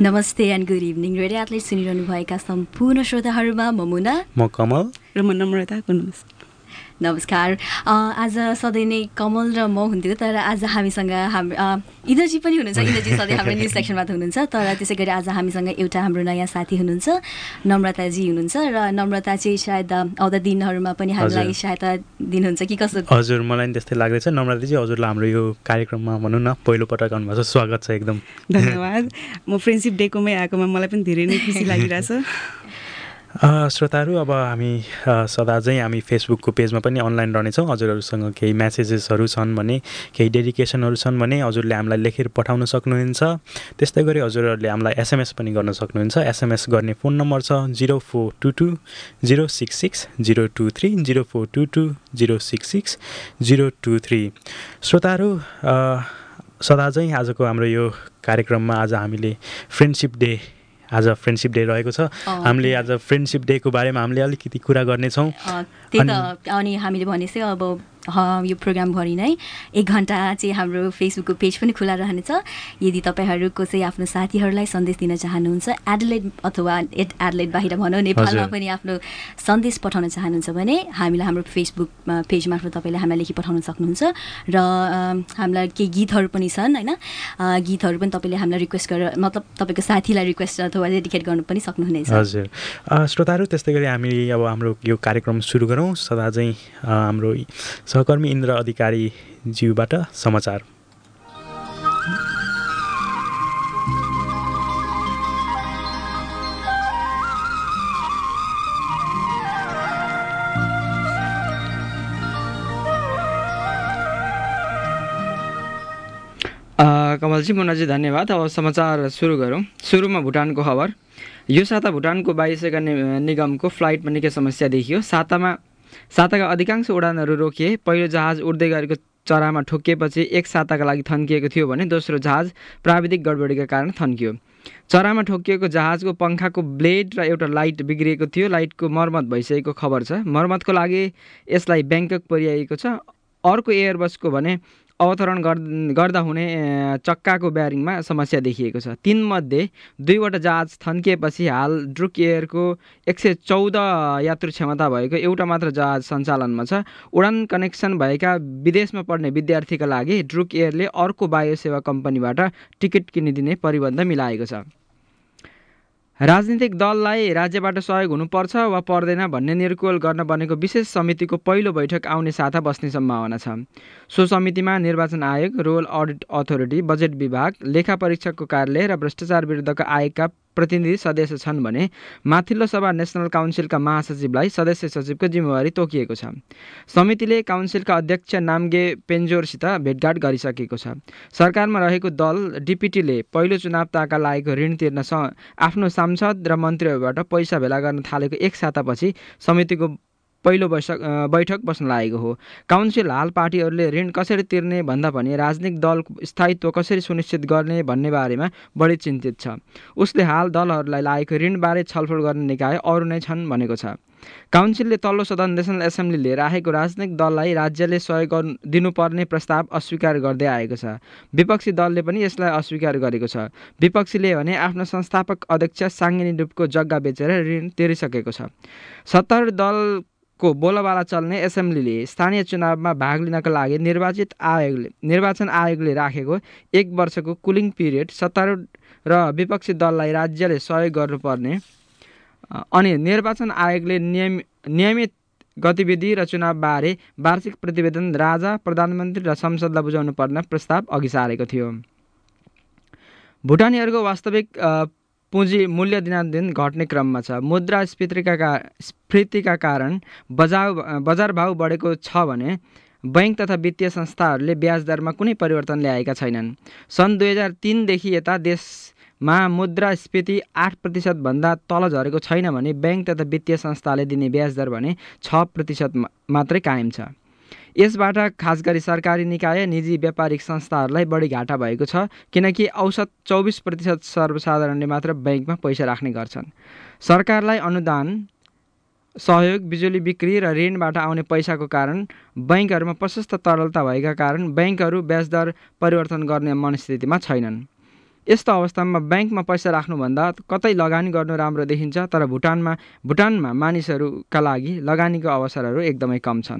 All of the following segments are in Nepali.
नमस्ते and good evening radio outlet सुनिरहनु भएका सम्पूर्ण श्रोताहरूमा म मुना म कमल र म नम्रताको नमस्कार। आज सधैँ नै कमल र म हुन्थ्यो, तर आज हामीसँग इन्द्रजी पनि हुनुहुन्छ। इन्द्रजी सधैँ हाम्रो न्युज सेक्सनमा त हुनुहुन्छ, तर त्यसै गरी आज हामीसँग एउटा हाम्रो नयाँ साथी हुनुहुन्छ, नम्रताजी हुनुहुन्छ। र नम्रता चाहिँ सायद आउँदा दिनहरूमा पनि हामीलाई सहायता दिनुहुन्छ कि कसो? हजुर, मलाई पनि त्यस्तै लाग्दैछ। नम्रताजी, हजुरलाई हाम्रो यो कार्यक्रममा भनौँ न पहिलोपटक आउनुभएको छ, स्वागत छ एकदम। धन्यवाद। म फ्रेन्डसिप डेकोमै आएकोमा मलाई पनि धेरै नै खुसी लागिरहेछ। श्रोताहरू, अब हामी सदा चाहिँ हामी फेसबुकको पेजमा पनि अनलाइन रहनेछौँ। हजुरहरूसँग केही मेसेजेसहरू छन् भने, केही डेडिकेसनहरू छन् भने हजुरले हामीलाई लेखेर पठाउन सक्नुहुन्छ। त्यस्तै गरी हजुरहरूले हामीलाई एसएमएस पनि गर्न सक्नुहुन्छ। एसएमएस गर्ने फोन नम्बर छ 0422 066 023 0422 066 023। श्रोताहरू, सदा चाहिँ आजको हाम्रो यो कार्यक्रममा आज हामीले फ्रेन्डसिप डे रहेको छ। हामीले आज फ्रेन्डसिप डेको बारेमा हामीले अलिकति कुरा गर्नेछौँ। त्यही त, अनि हामीले भनेपछि अब यो प्रोग्रामभरि नै 1 घन्टा चाहिँ हाम्रो फेसबुकको पेज पनि खुला रहनेछ। यदि तपाईँहरूको चाहिँ आफ्नो साथीहरूलाई सन्देश दिन चाहनुहुन्छ, एडलेट अथवा एडलेट बाहिर भनौँ नेपालमा पनि आफ्नो सन्देश पठाउन चाहनुहुन्छ भने हामीलाई हाम्रो फेसबुक पेज मार्फत तपाईँले हामीलाई लेखी पठाउन सक्नुहुन्छ। र हामीलाई केही गीतहरू पनि छन् होइन, गीतहरू पनि तपाईँले हामीलाई रिक्वेस्ट गरेर, मतलब तपाईँको साथीलाई रिक्वेस्ट अथवा डेडिकेट गर्नु पनि सक्नुहुनेछ। हजुर श्रोताहरू, त्यस्तै गरी हामी अब हाम्रो यो कार्यक्रम सुरु गरौँ। सदा चाहिँ हाम्रो सहकर्मी इन्द्र अधिकारी ज्यूबाट समाचार। कमलजी, मुन्नाजी धन्यवाद। अब समाचार सुरु गरौँ। सुरुमा भुटानको खबर। यो साता भुटानको वायुसेना निगमको फ्लाइटमा निकै समस्या देखियो। साताका अधिकांश उडानहरू रोकिए। पहिलो जहाज उड्दै गरेको चरामा ठोकिएपछि 1 साताका लागि थन्किएको थियो भने दोस्रो जहाज प्राविधिक गडबडीका कारण थन्कियो। चरामा ठोकिएको जहाजको पङ्खाको ब्लेड र एउटा लाइट बिग्रिएको थियो। लाइटको मर्मत भइसकेको खबर छ। मर्मतको लागि यसलाई ब्याङ्कक पुर्याइएको छ। अर्को एयरबसको भने अवतरण गर्दा हुने चक्काको ब्यारिङमा समस्या देखिएको छ। 3 मध्ये 2वटा जहाज थन्किएपछि हाल ड्रुक एयरको 114 यात्रु क्षमता भएको एउटा मात्र जहाज सञ्चालनमा छ। उडान कनेक्सन भएका विदेशमा पढ्ने विद्यार्थीका लागि ड्रुक एयरले अर्को वायु सेवा कम्पनीबाट टिकट किनिदिने परिबन्ध मिलाएको छ। राजनीतिक दललाई राज्यबाट सहयोग हुनुपर्छ वा पर्दैन भन्ने निर्कुल गर्न बनेको विशेष समितिको पहिलो बैठक आउने साता बस्ने सम्भावना छ। सो समितिमा निर्वाचन आयोग, रोल अडिट अथोरिटी, बजेट विभाग, लेखा परीक्षकको कार्यालय र भ्रष्टाचार विरुद्धका आयोगका प्रतिनिधि सदस्य छन् भने माथिल्लो सभा नेसनल काउन्सिलका महासचिवलाई सदस्य सचिवको जिम्मेवारी तोकिएको छ। समितिले काउन्सिलका अध्यक्ष नाम्गे पेन्जोरसित भेटघाट गरिसकेको छ। सरकारमा रहेको दल डिपिटीले पहिलो चुनाव ताका लागेको ऋण तिर्न आफ्नो सांसद र मन्त्रीहरूबाट पैसा भेला गर्न थालेको 1 सातापछि समितिको पहिलो बैठक बस्न लागेको हो। काउन्सिल हाल पार्टीहरूले ऋण कसरी तिर्ने भन्दा पनि राजनीतिक दलको स्थायित्व कसरी सुनिश्चित गर्ने भन्ने बारेमा बढी चिन्तित छ। उसले हाल दलहरूलाई लागेको ऋणबारे छलफल गर्ने निकाय अरू नै छन् भनेको छ। काउन्सिलले तल्लो सदन नेसनल एसेम्ब्लीले राखेको राजनीतिक दललाई राज्यले सहयोग दिनुपर्ने प्रस्ताव अस्वीकार गर्दै आएको छ। विपक्षी दलले पनि यसलाई अस्वीकार गरेको छ। विपक्षीले भने आफ्नो संस्थापक अध्यक्ष साङ्गेनी डुबको जग्गा बेचेर ऋण तिरिसकेको छ। सत्तारूढ दलको बोलाबाला चल्ने एसेम्ब्लीले स्थानीय चुनावमा भाग लिनका लागि निर्वाचन आयोगले राखेको 1 वर्षको कुलिङ पिरियड सत्तारूढ र विपक्षी दललाई राज्यले सहयोग गर्नुपर्ने अनि निर्वाचन आयोगले नियमित गतिविधि र चुनावबारे वार्षिक प्रतिवेदन राजा, प्रधानमन्त्री र संसदलाई बुझाउनु पर्ने प्रस्ताव अघि सारेको थियो। भुटानीहरूको वास्तविक पुँजी मूल्य दिनादिन घट्ने क्रममा छ। मुद्रास्फीतिका कारण बजार भाउ बढेको छ भने बैंक तथा वित्तीय संस्थाहरूले ब्याज दरमा कुनै परिवर्तन ल्याएका छैनन्। सन् 2003 देखि यता देशमा मुद्रास्फीति 8% भन्दा तल झरेको छैन भने बैंक तथा वित्तीय संस्थाले दिने ब्याज दर भने 6% मात्रै कायम छ। यसबाट खास गरी सरकारी निकाय, निजी व्यापारिक संस्थाहरूलाई बढी घाटा भएको छ, किनकि औसत 24% सर्वसाधारणले मात्र बैंकमा पैसा राख्ने गर्छन्। सरकारलाई अनुदान, सहयोग, बिजुली बिक्री र ऋणबाट आउने पैसाको कारण बैंकहरूमा प्रशस्त तरलता भएका कारण बैंकहरू ब्याज दर परिवर्तन गर्ने मनस्थितिमा छैनन्। यस्तो अवस्थामा ब्याङ्कमा पैसा राख्नुभन्दा कतै लगानी गर्नु राम्रो देखिन्छ, तर भुटानमा मानिसहरूका लागि लगानीको अवसरहरू एकदमै कम छन्।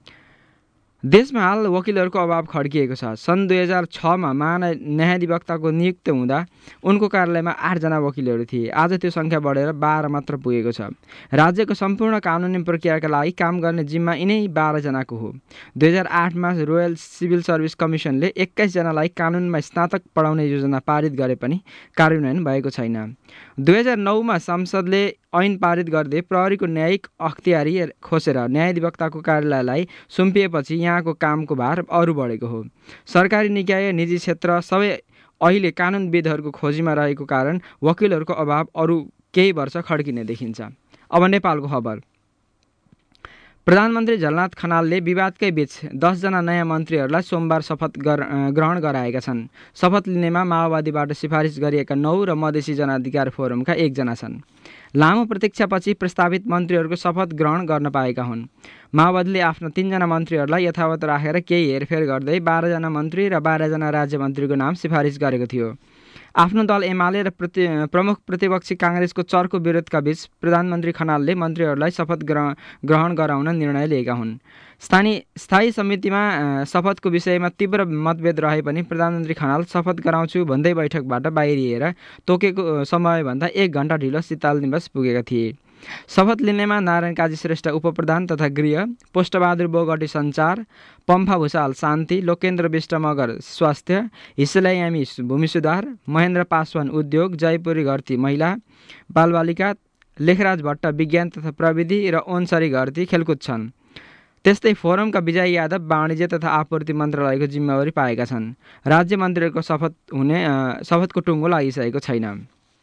देशमा हाल वकिलहरूको अभाव खड्किएको छ। सन् 2006मा महान्यायाधिवक्ताको नियुक्ति हुँदा उनको कार्यालयमा 8 जना वकिलहरू थिए। आज त्यो सङ्ख्या बढेर 12 मात्र पुगेको छ। राज्यको सम्पूर्ण कानुनी प्रक्रियाका लागि काम गर्ने जिम्मा यिनै 12 जनाको हो। 2008मा रोयल सिभिल सर्भिस कमिसनले 21 जनालाई कानुनमा स्नातक पढाउने योजना पारित गरे पनि कार्यान्वयन भएको छैन। 2009मा संसदले ऐन पारित गर्दै प्रहरीको न्यायिक अख्तियारी खोसेर न्यायाधिवक्ताको कार्यालयलाई सुम्पिएपछि यहाँको कामको भार अरू बढेको हो। सरकारी निकाय, निजी क्षेत्र सबै अहिले कानुनविदहरूको खोजीमा रहेको कारण वकिलहरूको अभाव अरू केही वर्ष खड्किने देखिन्छ। अब नेपालको खबर। प्रधानमन्त्री झलनाथ खनालले विवादकै बीच 10 जना नयाँ मन्त्रीहरूलाई सोमबार शपथ ग्रहण गराएका छन्। शपथ लिनेमा माओवादीबाट सिफारिस गरिएका 9 र मधेसी जनाधिकार फोरमका 1 जना छन्। लामो प्रतीक्षापछि प्रस्तावित मन्त्रीहरूको शपथ ग्रहण गर्न पाएका हुन्। माओवादीले आफ्ना 3 जना मन्त्रीहरूलाई यथावत राखेर केही हेरफेर गर्दै 12 जना मन्त्री र 12 जना राज्य मन्त्रीको नाम सिफारिस गरेको थियो। आफ्नो दल एमाले र प्रमुख प्रतिपक्षी काङ्ग्रेसको चर्को विरोधका बीच प्रधानमन्त्री खनालले मन्त्रीहरूलाई शपथ ग्रहण गराउन निर्णय लिएका हुन्। स्थायी समितिमा शपथको विषयमा तीव्र मतभेद रहे पनि प्रधानमन्त्री खनाल शपथ गराउँछु भन्दै बैठकबाट बाहिरिएर तोकेको समयभन्दा 1 घण्टा ढिलो शीतल निवास पुगेका थिए। शपथ लिनेमा नारायण काजी श्रेष्ठ उपप्रधान तथा गृह, पोष्टबहादुर बोगटी सञ्चार, पम्फा भूषाल शान्ति, लोकेन्द्र विष्ट मगर स्वास्थ्य, हिस्सेलायामी भूमि सुधार, महेन्द्र पासवान उद्योग, जयपुरी घरती महिला बालबालिका, लेखराज भट्ट विज्ञान तथा प्रविधि र ओन्सरी घरती खेलकुद छन्। त्यस्तै फोरमका विजय यादव वाणिज्य तथा आपूर्ति मन्त्रालयको जिम्मेवारी पाएका छन्। राज्य मन्त्रीहरूको शपथको टुङ्गो लागिसकेको छैन।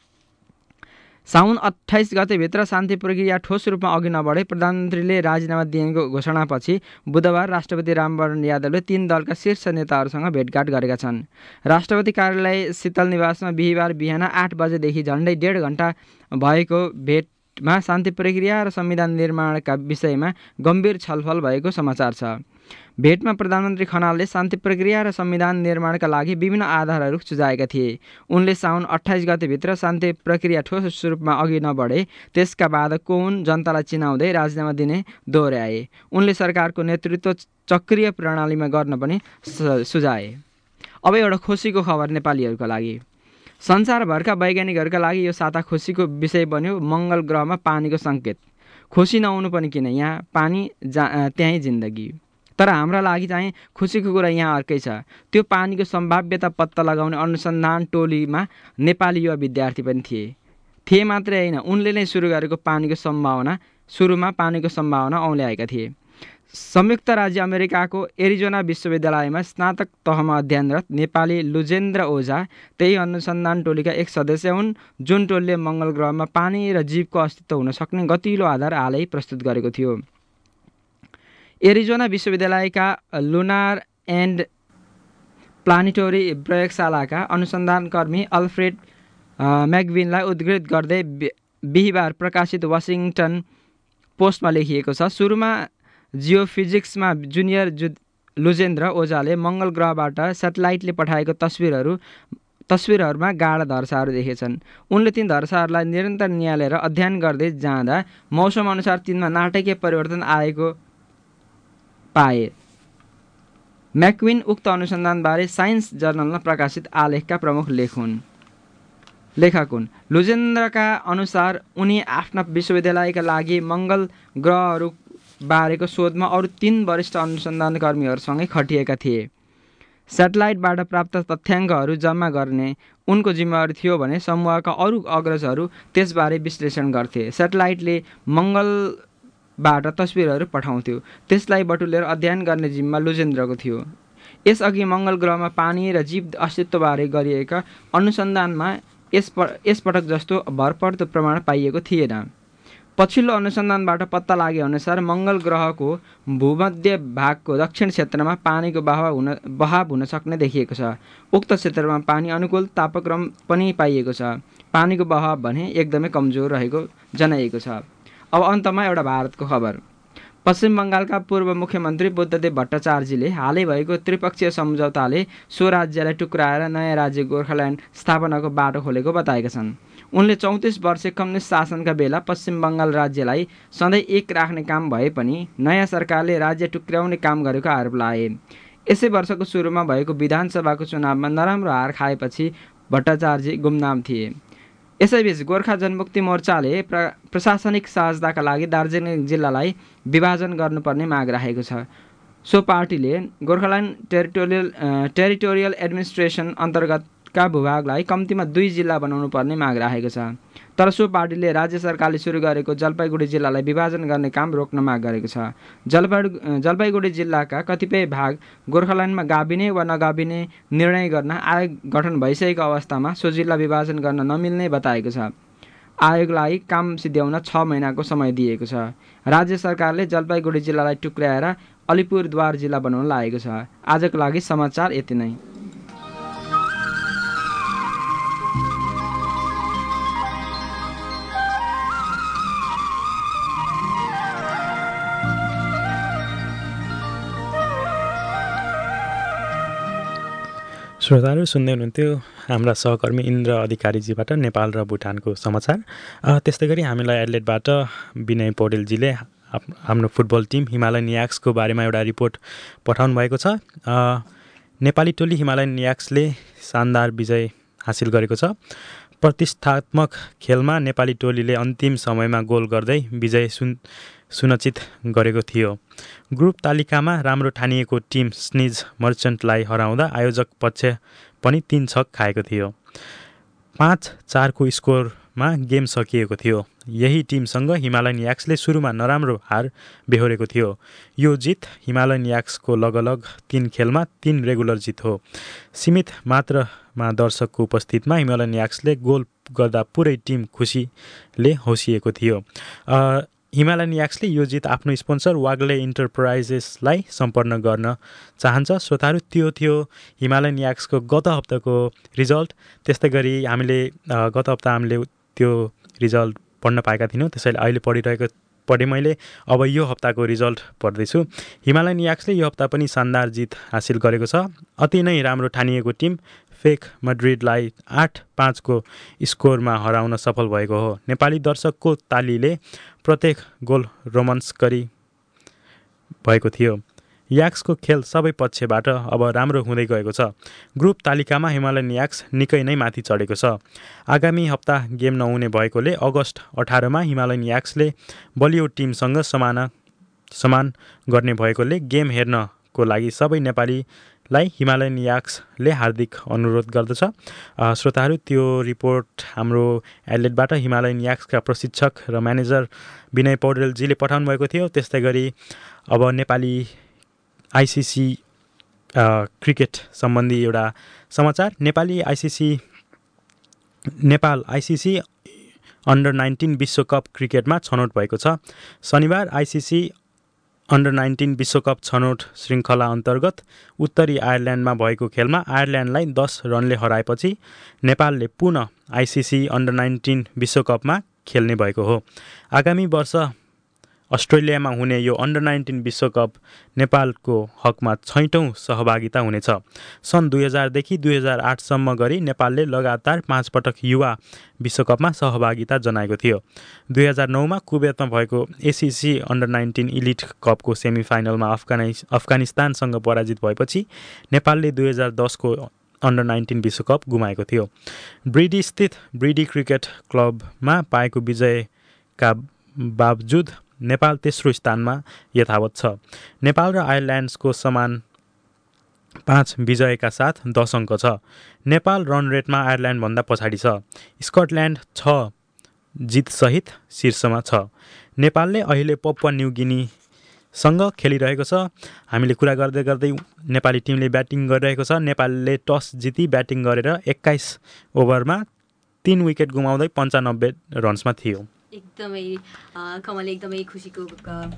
साउन 28 गतेभित्र शान्ति प्रक्रिया ठोस रूपमा अघि नबढे प्रधानमन्त्रीले राजीनामा दिएको घोषणापछि बुधबार राष्ट्रपति रामवरण यादवले 3 दलका शीर्ष नेताहरूसँग भेटघाट गरेका छन्। राष्ट्रपति कार्यालय शीतल निवासमा बिहिबार बिहान 8 बजेदेखि झण्डै 1.5 घण्टा भएको भेटमा शान्ति प्रक्रिया र संविधान निर्माणका विषयमा गम्भीर छलफल भएको समाचार छ। भेटमा प्रधानमन्त्री खनालले शान्ति प्रक्रिया र संविधान निर्माणका लागि विभिन्न आधारहरू सुझाएका थिए। उनले साउन 28 गतेभित्र शान्ति प्रक्रिया ठोस रूपमा अघि नबढे त्यसका बाद कोहुन जनतालाई चिनाउँदै राजीनामा दिने दोहोर्याए। उनले सरकारको नेतृत्व चक्रीय प्रणालीमा गर्न पनि सुझाए। अब एउटा खुसीको खबर नेपालीहरूका लागि। संसारभरका वैज्ञानिकहरूका लागि यो साता खुसीको विषय बन्यो मङ्गल ग्रहमा पानीको सङ्केत। खुसी नहुनु पनि किन, यहाँ पानी त्यहीँ जिन्दगी। तर हाम्रा लागि चाहिँ खुसीको कुरा यहाँ अर्कै छ। त्यो पानीको सम्भाव्यता पत्ता लगाउने अनुसन्धान टोलीमा नेपाली युवा विद्यार्थी पनि थिए मात्रै होइन, उनले नै सुरु गरेको सुरुमा पानीको सम्भावना औँल्याएका थिए। संयुक्त राज्य अमेरिकाको एरिजोना विश्वविद्यालयमा स्नातक तहमा अध्ययनरत नेपाली लुजेन्द्र ओझा त्यही अनुसन्धान टोलीका एक सदस्य हुन्, जुन टोलीले मङ्गल ग्रहमा पानी र जीवको अस्तित्व हुन सक्ने गतिलो आधार हालै प्रस्तुत गरेको थियो। एरिजोना विश्वविद्यालयका लुनार एन्ड प्लानेटोरी प्रयोगशालाका अनुसन्धानकर्मी अल्फ्रेड म्याक्विनलाई उद्धृत गर्दै बिहिबार प्रकाशित वाशिङटन पोस्टमा लेखिएको छ। सुरुमा जियोफिजिक्समा जुनियर लुजेन्द्र ओझाले मङ्गल ग्रहबाट सेटेलाइटले पठाएको तस्विरहरूमा गाढा धर्साहरू देखेछन्। उनले ती धर्साहरूलाई निरन्तर निहालेर अध्ययन गर्दै जाँदा मौसम अनुसार तिनमा नाटकीय परिवर्तन आएको पाए। म्याक्विन उक्त अनुसन्धानबारे साइन्स जर्नलमा प्रकाशित आलेखका प्रमुख लेखक हुन्। लुजेन्द्रका अनुसार उनी आफ्ना विश्वविद्यालयका लागि मङ्गल ग्रहहरू बारेको शोधमा अरू 3 वरिष्ठ अनुसन्धानकर्मीहरूसँगै खटिएका थिए। सेटेलाइटबाट प्राप्त तथ्याङ्कहरू जम्मा गर्ने उनको जिम्मेवारी थियो भने समूहका अरू अग्रजहरू त्यसबारे विश्लेषण गर्थे। सेटेलाइटले मङ्गलबाट तस्विरहरू पठाउँथ्यो, त्यसलाई बटुलेर अध्ययन गर्ने जिम्मा लुजेन्द्रको थियो। यसअघि मङ्गल ग्रहमा पानी र जीव अस्तित्वबारे गरिएका अनुसन्धानमा यसपटक जस्तो भरपर्दो प्रमाण पाइएको थिएन। पछिल्लो अनुसन्धानबाट पत्ता लागे अनुसार मङ्गल ग्रहको भूमध्य भागको दक्षिण क्षेत्रमा पानीको बहाव हुन सक्ने देखिएको छ। उक्त क्षेत्रमा पानी अनुकूल तापक्रम पनि पाइएको छ। पानीको बहाव भने एकदमै कमजोर रहेको जनाइएको छ। अब अन्तमा एउटा भारतको खबर। पश्चिम बङ्गालका पूर्व मुख्यमन्त्री बुद्धदेव भट्टाचार्यले हालै भएको त्रिपक्षीय सम्झौताले सो राज्यलाई टुक्राएर नयाँ राज्य गोर्खाल्यान्ड स्थापनाको बाटो खोलेको बताएका छन्। उनले 34 वर्ष कम्युनिस्ट शासनका बेला पश्चिम बङ्गाल राज्यलाई सधैँ एक राख्ने काम भए पनि नयाँ सरकारले राज्य टुक्र्याउने काम गरेको आरोप लगाए। यसै वर्षको सुरुमा भएको विधानसभाको चुनावमा नराम्रो हार खाएपछि भट्टाचार्य गुमनाम थिए। यसैबीच गोर्खा जनमुक्ति मोर्चाले प्रशासनिक सहजताका लागि दार्जिलिङ जिल्लालाई विभाजन गर्नुपर्ने माग राखेको छ। सो पार्टीले गोर्खाल्यान्ड टेरिटोरियल एडमिनिस्ट्रेसन अन्तर्गतका भूभागलाई कम्तीमा 2 जिल्ला बनाउनु पर्ने माग राखेको छ। तर सो पार्टीले राज्य सरकारले सुरु गरेको जलपाइगुडी जिल्लालाई विभाजन गर्ने काम रोक्न माग गरेको छ। जलपाइगुडी जिल्लाका कतिपय भाग गोर्खाल्यान्डमा गाभिने वा नगाभिने निर्णय गर्न आयोग गठन भइसकेको अवस्थामा सो जिल्ला विभाजन गर्न नमिल्ने बताएको छ। आयोगलाई काम सिद्ध्याउन 6 महिनाको समय दिएको छ। राज्य सरकारले जलपाइगुडी जिल्लालाई टुक्र्याएर अलिपुरद्वार जिल्ला बनाउन लागेको छ। आजको लागि समाचार यति नै। श्रोताहरू सुन्दै हुनुहुन्थ्यो हाम्रा सहकर्मी इन्द्र अधिकारीजीबाट नेपाल र भुटानको समाचार। त्यस्तै गरी हामीलाई एडलेटबाट विनय पौडेलजीले हाम्रो फुटबल टिम हिमालयन याक्सको बारेमा एउटा रिपोर्ट पठाउनु भएको छ। नेपाली टोली हिमालयन याक्सले शानदार विजय हासिल गरेको छ। प्रतिष्ठात्मक खेलमा नेपाली टोलीले अन्तिम समयमा गोल गर्दै विजय सुनिश्चित गरेको थियो। ग्रुप तालिकामा राम्रो ठानिएको टिम स्निज मर्चेन्टलाई हराउँदा आयोजक पक्ष पनि 3 छक खाएको थियो। 5-4 को स्कोरमा गेम सकिएको थियो। यही टिमसँग हिमालयन याक्सले सुरुमा नराम्रो हार बेहोरेको थियो। यो जित हिमालयन याक्सको लगलग 3 खेलमा 3 रेगुलर जित हो। सीमित मात्रामा दर्शकको उपस्थितिमा हिमालयन याक्सले गोल गर्दा पुरै टिम खुसीले हौसिएको थियो। हिमालयन याक्सले यो जित आफ्नो स्पोन्सर वाग्ले इन्टरप्राइजेसलाई सम्पन्न गर्न चाहन्छ। श्रोताहरू, त्यो थियो हिमालयन याक्सको गत हप्ताको रिजल्ट। त्यस्तै गरी हामीले गत हप्ता हामीले त्यो रिजल्ट पढ्न पाएका थियौँ, त्यसैले अहिले पढेँ मैले। अब यो हप्ताको रिजल्ट पढ्दैछु। हिमालयन याक्सले यो हप्ता पनि शानदार जित हासिल गरेको छ। अति नै राम्रो ठानिएको टिम फेक मड्रिडलाई 8-5 को स्कोरमा हराउन सफल भएको हो। नेपाली दर्शकको तालीले प्रत्येक गोल रोमाञ्चकारी भएको थियो। याक्सको खेल सबै पक्षबाट अब राम्रो हुँदै गएको छ। ग्रुप तालिकामा हिमालयन याक्स निकै नै माथि चढेको छ। आगामी हप्ता गेम नहुने भएकोले अगस्त 18 मा हिमालयन याक्सले बलियो टिमसँग समान गर्ने भएकोले गेम हेर्नको लागि सबै नेपालीलाई हिमालयन याक्सले हार्दिक अनुरोध गर्दछ। श्रोताहरू, त्यो रिपोर्ट हाम्रो एडलेटबाट हिमालयन याक्सका प्रशिक्षक र म्यानेजर विनय पौडेलजीले पठाउनु भएको थियो। त्यस्तै गरी अब नेपाली आइसिसी क्रिकेट सम्बन्धी एउटा समाचार। नेपाल आइसिसी अन्डर 19 विश्वकप क्रिकेटमा छनौट भएको छ। शनिबार आइसिसी अन्डर 19 विश्वकप छनौट श्रृङ्खला अन्तर्गत उत्तरी आयरल्यान्डमा भएको खेलमा आयरल्यान्डलाई 10 रनले हराएपछि नेपालले पुनः आइसिसी अन्डर 19 विश्वकपमा खेल्ने भएको हो। आगामी वर्ष अस्ट्रेलियामा हुने यो अन्डर 19 विश्वकप नेपालको हकमा 6औँ सहभागिता हुनेछ। सन् 2000 देखि 2008 सम्म गरी नेपालले लगातार 5 पटक युवा विश्वकपमा सहभागिता जनाएको थियो। 2009 मा कुवेतमा भएको एसिसी अन्डर 19 इलिट कपको सेमिफाइनलमा अफगानिस्तानसँग पराजित भएपछि नेपालले 2010 को अन्डर 19 विश्वकप गुमाएको थियो। ब्रिडी स्थित ब्रिडी क्रिकेट क्लबमा पाएको विजयका बावजुद नेपाल तेस्रो स्थानमा यथावत छ। नेपाल र आयरल्यान्डको समान 5 विजयका साथ 10 अङ्क छ। नेपाल रन रेटमा आयरल्यान्डभन्दा पछाडि छ। स्कटल्यान्ड 6 जितसहित शीर्षमा छ। नेपालले अहिले पपुवा न्यू गिनीसँग खेलिरहेको छ। हामीले कुरा गर्दै गर्दै नेपाली टिमले ब्याटिङ गरिरहेको छ। नेपालले टस जिती ब्याटिङ गरेर 21 ओभरमा 3 विकेट गुमाउँदै 95 रन्समा थियो। एकदमै कमल, एकदमै खुसीको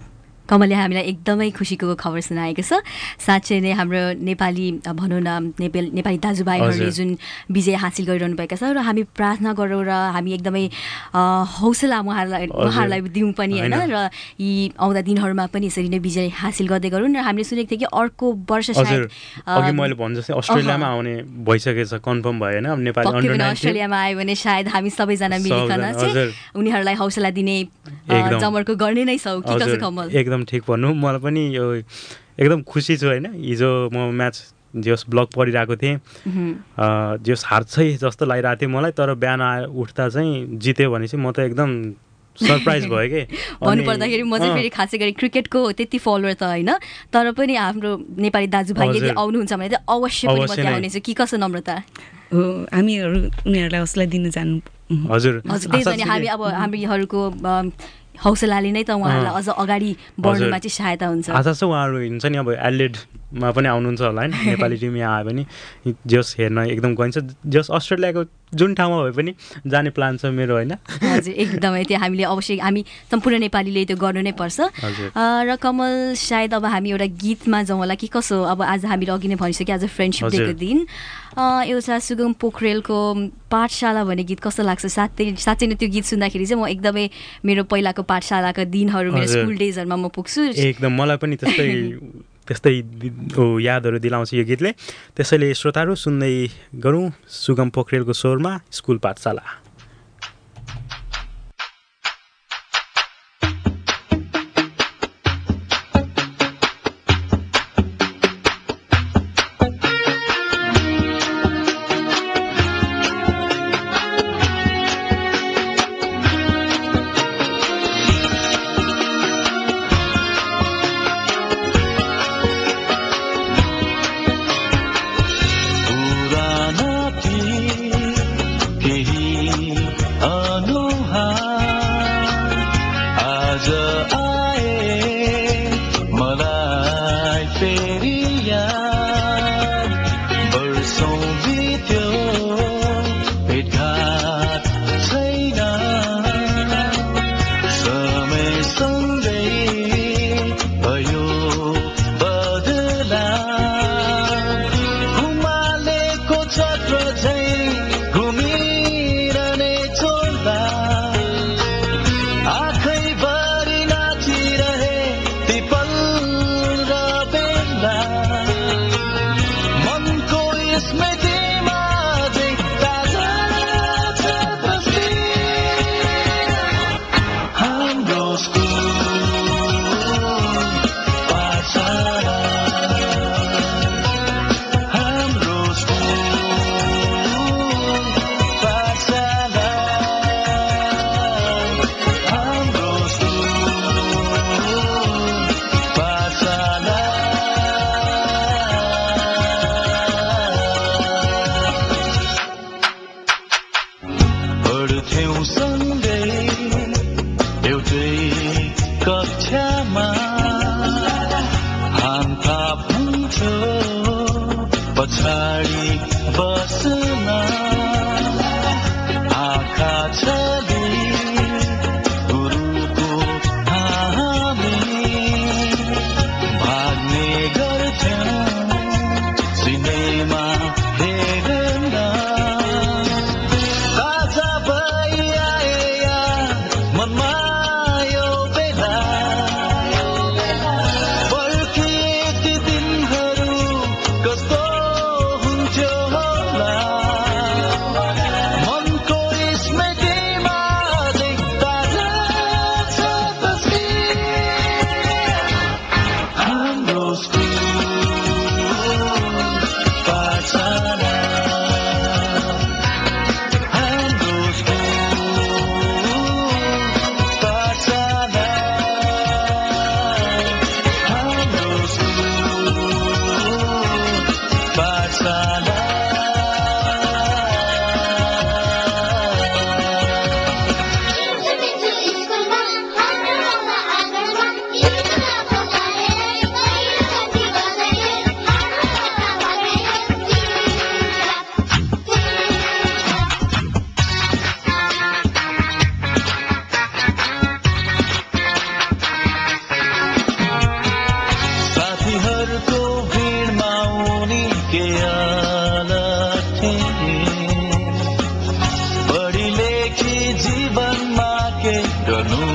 कमलले हामीलाई एकदमै खुसीको खबर सुनाएको छ। साँच्चै नै हाम्रो नेपाली भनौँ न नेपाली दाजुभाइहरूले जुन विजय हासिल गरिरहनु भएका छ र हामी प्रार्थना गरौँ र हामी एकदमै हौसला उहाँहरूलाई दिउँ पनि होइन र यी आउँदा दिनहरूमा पनि यसरी नै विजय हासिल गर्दै गरौँ। र हामीले सुनेको थियो कि अर्को वर्ष सायद अघि मैले भने जस्तै अस्ट्रेलियामा आउने भइसकेको छ, कन्फर्म भयो होइन। अब नेपाली अस्ट्रेलियामा आयो भने सायद हामी सबैजना मिलिकन चाहिँ उनीहरूलाई हौसला दिने जमर्को गर्ने नै छौँ कि कसो कमल? एकदम ठिक भन्नु। मलाई पनि यो एकदम खुसी छु होइन। हिजो म म्याच जस ब्लग पढिरहेको थिएँ, जस हार्छ जस्तो लागिरहेको थियो मलाई, तर बिहान उठ्दा चाहिँ जित्यो भने चाहिँ म त एकदम सरप्राइज भयो कि। भन्नुपर्दाखेरि म चाहिँ फेरि खासै गरी क्रिकेटको त्यति फलोवर त होइन, तर पनि हाम्रो नेपाली दाजुभाइ यदि आउनुहुन्छ भने चाहिँ अवश्य पनि म त्यहाँ आउनेछु कि कसो नम्रता? हो, हामीहरू उनीहरूलाई हौसला दिनु जानु। हजुर त्यही त नि, हामी अब हामीहरूको हौसलाले नै त उहाँहरूलाई अझ अगाडि बढ्नुमा चाहिँ सहायता हुन्छ। आशा छ उहाँहरू हुन्छ नि अब एडिलेडमा पनि आउनुहुन्छ होला होइन। नेपाली टिम यहाँ आयो भने जस हेर्न एकदम गइन्छ। जस अस्ट्रेलियाको जुन ठाउँमा भए पनि जाने प्लान छ मेरो होइन। हजुर एकदमै त्यो हामीले अवश्य हामी सम्पूर्ण नेपालीले त्यो गर्नु नै पर्छ। र कमल सायद अब हामी एउटा गीतमा जाउँ होला कि कसो? अब आज हामीले अघि नै भनिसक्यो आज फ्रेन्डसिप डेको दिन। एउटा सुगम पोखरेलको पाठशाला भन्ने गीत कस्तो लाग्छ? साँच्चै नै त्यो गीत सुन्दाखेरि चाहिँ म एकदमै मेरो पहिलाको पाठशालाका दिनहरू मेरो स्कुल डेजहरूमा म पुग्छु। एकदम मलाई पनि त्यस्तै यादहरू दिलाउँछ यो गीतले। त्यसैले श्रोताहरू सुन्दै गरौँ सुगम पोखरेलको स्वरमा स्कुल पाठशाला।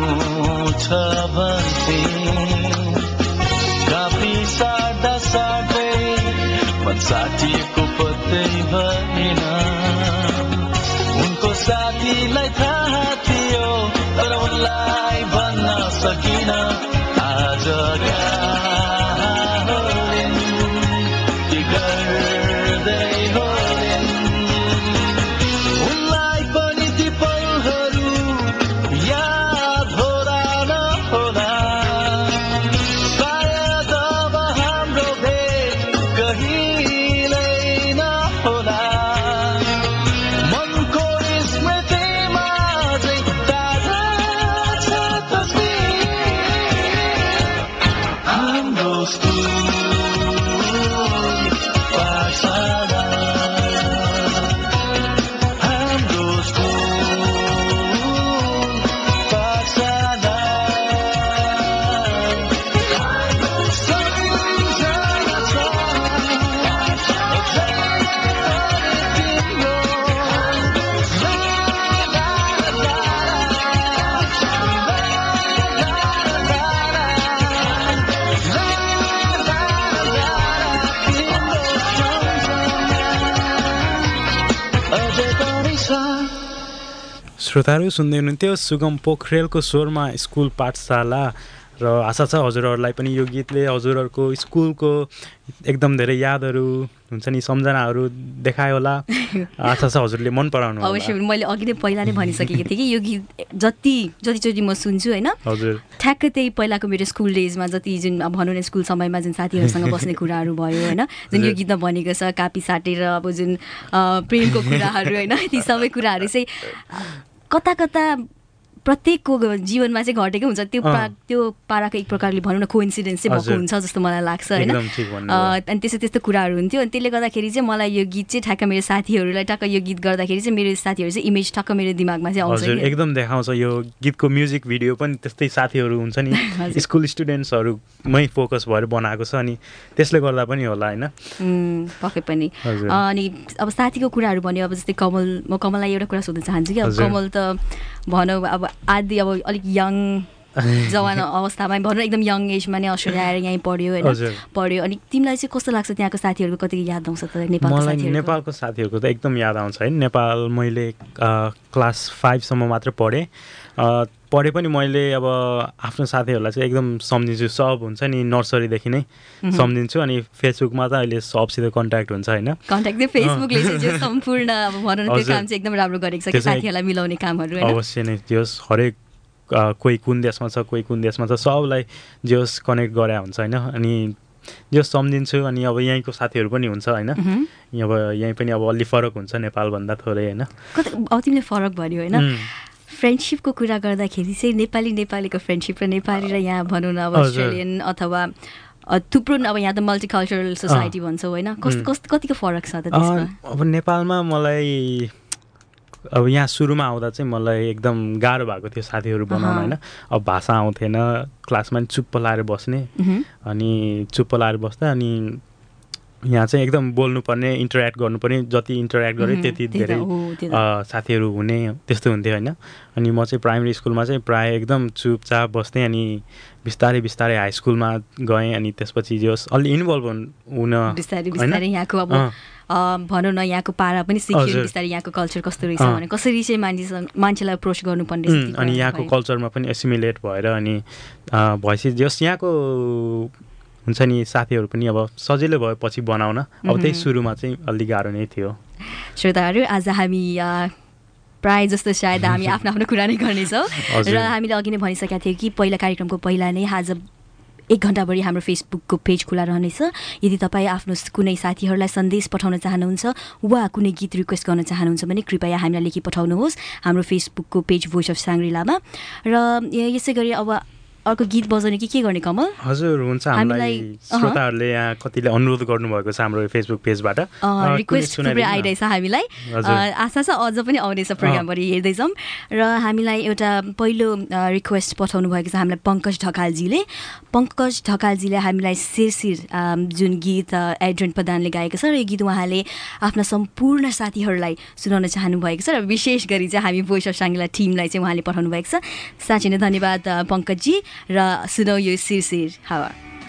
छ भन्थे कापी साट्दा साट्दै मन साटिएको पत्तै भएन उनको साथीलाई थाहा थियो तर उनलाई भन्न सकिन आज श्रोताहरू सुन्दै हुनुहुन्थ्यो सुगम पोखरेलको स्वरमा स्कुल पाठशाला र आशा छ हजुरहरूलाई पनि यो गीतले हजुरहरूको स्कुलको एकदम धेरै यादहरू हुन्छ नि सम्झनाहरू देखायो होला आशा छ हजुरले मन पराउनु होला अवश्य मैले अघि नै पहिला नै भनिसकेको थिएँ कि यो गीत जतिचोटि म सुन्छु होइन हजुर ठ्याक्कै त्यही पहिलाको मेरो स्कुल डेजमा जति जुन भनौँ न स्कुल समयमा जुन साथीहरूसँग बस्ने कुराहरू भयो होइन जुन यो गीतमा भनेको छ कापी साटेर अब जुन प्रेमको कुराहरू होइन ती सबै कुराहरू चाहिँ कता कता प्रत्येकको जीवनमा चाहिँ घटेकै हुन्छ त्यो पाराको एक प्रकारले भनौँ न कोइन्सिडेन्स चाहिँ भएको हुन्छ जस्तो मलाई लाग्छ होइन अनि त्यस्तो कुराहरू हुन्थ्यो अनि त्यसले गर्दाखेरि चाहिँ मलाई यो गीत चाहिँ ठ्याक्क मेरो साथीहरूलाई टक्क यो गीत गर्दाखेरि चाहिँ मेरो साथीहरू चाहिँ इमेज ठक्क मेरो दिमागमा चाहिँ आउँछ एकदम देखाउँछ यो गीतको म्युजिक भिडियो पनि त्यस्तै साथीहरू हुन्छ नि स्कुल स्टुडेन्ट्सहरूमै फोकस भएर बनाएको छ अनि त्यसले गर्दा पनि होला होइन पक्कै पनि अनि अब साथीको कुराहरू भन्यो अब जस्तै म कमललाई एउटा कुरा सोध्न चाहन्छु कि अब कमल त भनौँ अब आदि अब अलिक यङ जवान अवस्थामा भनौँ एकदम यङ एजमा नै अस्ट्रेलिया आएर यहीँ पढ्यो होइन पढ्यो अनि तिमीलाई चाहिँ कस्तो लाग्छ त्यहाँको साथीहरूको कतिको याद आउँछ त नेपालको साथीहरूको त एकदम याद आउँछ है नेपाल मैले क्लास 5 सम्म मात्र पढे पनि मैले अब आफ्नो साथीहरूलाई चाहिँ एकदम सम्झिन्छु सब हुन्छ नि नर्सरीदेखि नै सम्झिन्छु अनि फेसबुकमा त अहिले सबसित कन्ट्याक्ट हुन्छ होइन कन्ट्याक्ट चाहिँ फेसबुकले चाहिँ सम्पूर्ण अब भनौँ न त्यो काम चाहिँ एकदम राम्रो गरेको छ कि साथीहरूलाई मिलाउने कामहरू अवश्य नै त्यो हरेक कोही कुन देशमा छ कोही कुन देशमा छ सबलाई जे होस् कनेक्ट गरे हुन्छ होइन अनि जो सम्झिन्छु अनि अब यहीँको साथीहरू पनि हुन्छ होइन अब यहीँ पनि अब अलि फरक हुन्छ नेपालभन्दा थोरै होइन अब तिमीले फरक भन्यो होइन फ्रेन्डसिपको कुरा गर्दाखेरि चाहिँ नेपालीको फ्रेन्डसिप र नेपाली र यहाँ भनौँ न अब अस्ट्रेलियन अथवा थुप्रो अब यहाँ त मल्टिकल्चरल सोसाइटी भन्छौँ होइन कतिको फरक छ त त्यसमा अब नेपालमा मलाई अब यहाँ सुरुमा आउँदा चाहिँ मलाई एकदम गाह्रो भएको थियो साथीहरू बनाउन होइन अब भाषा आउँथेन क्लासमा पनि चुप्प लाएर बस्ने अनि चुप्प लाएर बस्दा अनि यहाँ चाहिँ एकदम बोल्नुपर्ने इन्टरेक्ट गर्नुपर्ने जति इन्टरेक्ट गरेँ त्यति धेरै साथीहरू हुने त्यस्तो हुन्थ्यो होइन अनि म चाहिँ प्राइमेरी स्कुलमा चाहिँ प्रायः एकदम चुपचाप बस्थेँ अनि बिस्तारै हाई स्कुलमा गएँ अनि त्यसपछि जो अलि इन्भल्भ हुन बिस्तारै यहाँको अब भनौँ न यहाँको पारा पनि सिक्यो बिस्तारै यहाँको कल्चर कस्तो रहेछ भने कसरी चाहिँ मान्छेलाई अप्रोच गर्नुपर्ने अनि यहाँको कल्चरमा पनि एसिमिलेट भएर अनि भएपछि जस यहाँको हुन्छ नि साथीहरू पनि अब सजिलो भयो पछि बनाउन अब त्यही सुरुमा चाहिँ अलि गाह्रो नै थियो श्रोताहरू आज हामी प्रायः जस्तो सायद हामी आफ्नो कुरा नै गर्नेछौँ र हामीले अघि नै भनिसकेका थियौँ कि पहिला कार्यक्रमको पहिला नै आज 1 घण्टाभरि हाम्रो फेसबुकको पेज खुला रहनेछ यदि तपाईँ आफ्नो कुनै साथीहरूलाई सन्देश पठाउन चाहनुहुन्छ वा कुनै गीत रिक्वेस्ट गर्न चाहनुहुन्छ भने कृपया हामीलाई लेखी पठाउनुहोस् हाम्रो फेसबुकको पेज भोइस अफ साङ्ग्रिलामा र यसै गरी अब अर्को गीत बजाउने कि के गर्ने कमल? हजुर हुन्छ, हामीलाई श्रोताहरूले यहाँ कतिले अनुरोध गर्नुभएको छ हाम्रो फेसबुक पेजबाट, रिक्वेस्ट थुप्रै आइरहेछ हामीलाई। आशा छ अझ पनि आउनेछ प्रोग्रामभरि हेर्दैछौँ। र हामीलाई एउटा पहिलो रिक्वेस्ट पठाउनु भएको छ हामीलाई पङ्कज ढकालजीले। पङ्कज ढकालजीले हामीलाई शिरशिर जुन गीत एड्रेन प्रधानले गाएको छ र यो गीत उहाँले आफ्ना सम्पूर्ण साथीहरूलाई सुनाउन चाहनुभएको छ र विशेष गरी चाहिँ हामी भोइस अफ साङ्गेला टिमलाई चाहिँ उहाँले पठाउनु भएको छ। साँच्चै नै धन्यवाद पङ्कजजी, र सुनौ यो शिरशिर हावा।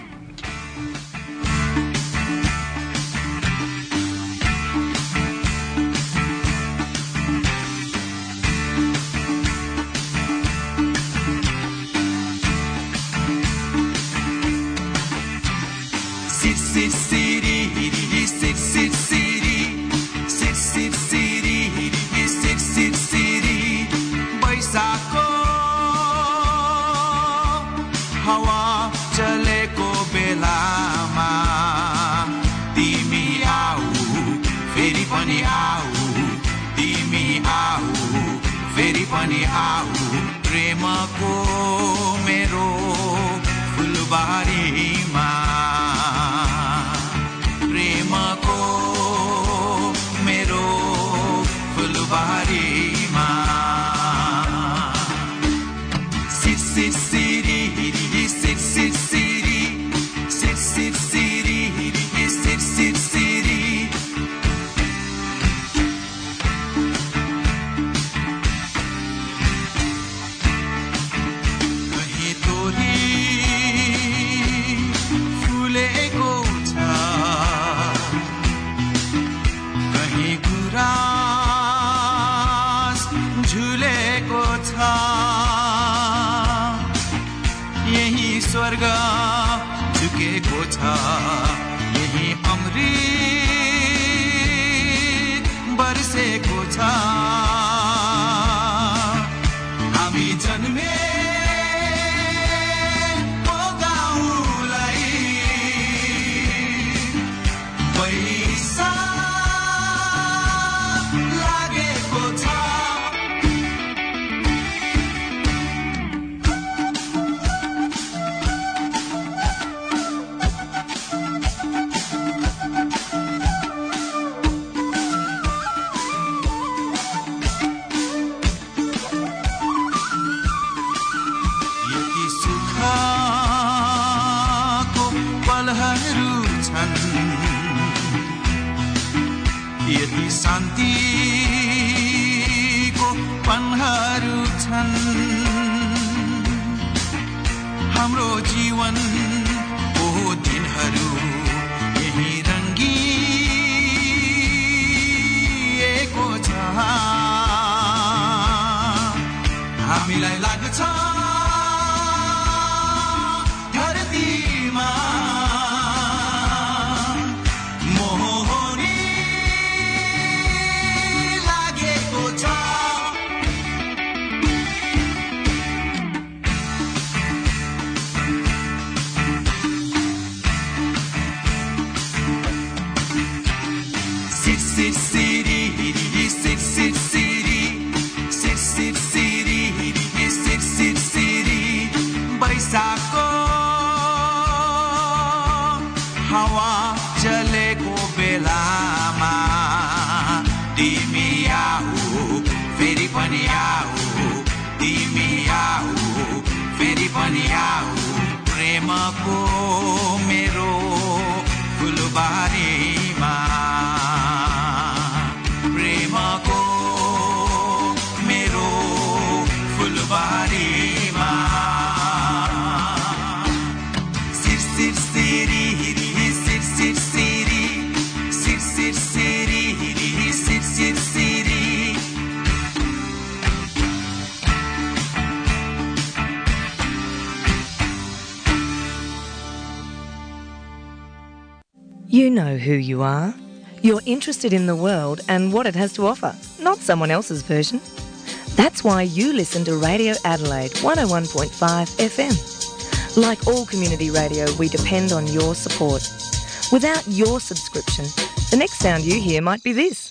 हावा चलेको बेलामा तिमी आऊ, फेरि पनि आऊ, तिमी आऊ, फेरि पनि आऊ, प्रेमको मेरो फुलबारीमा, प्रेमको मेरो फुलबारीमा। स्वर्ग झुकेको छ, यही अमृत बर्सेको छ, हामी जन्मे गाउँलाई पैसा लागेको छ। यति शान्तिको पलहरू छन्, हाम्रो जीवनको दिनहरू यही रङ्गिएको छ, हामीलाई लाग्छ धरतीमा हावा चलेको बेलामा तिमी आऊ, फेरि पनि आऊ, तिमी आऊ, फेरि पनि आऊ, प्रेमको मेरो फुलबारीमा, प्रेमको मेरो फुलबारीमा। You know who you are. You're interested in the world and what it has to offer, not someone else's version. That's why you listen to Radio Adelaide 101.5 FM. Like all community radio, we depend on your support. Without your subscription, the next sound you hear might be this.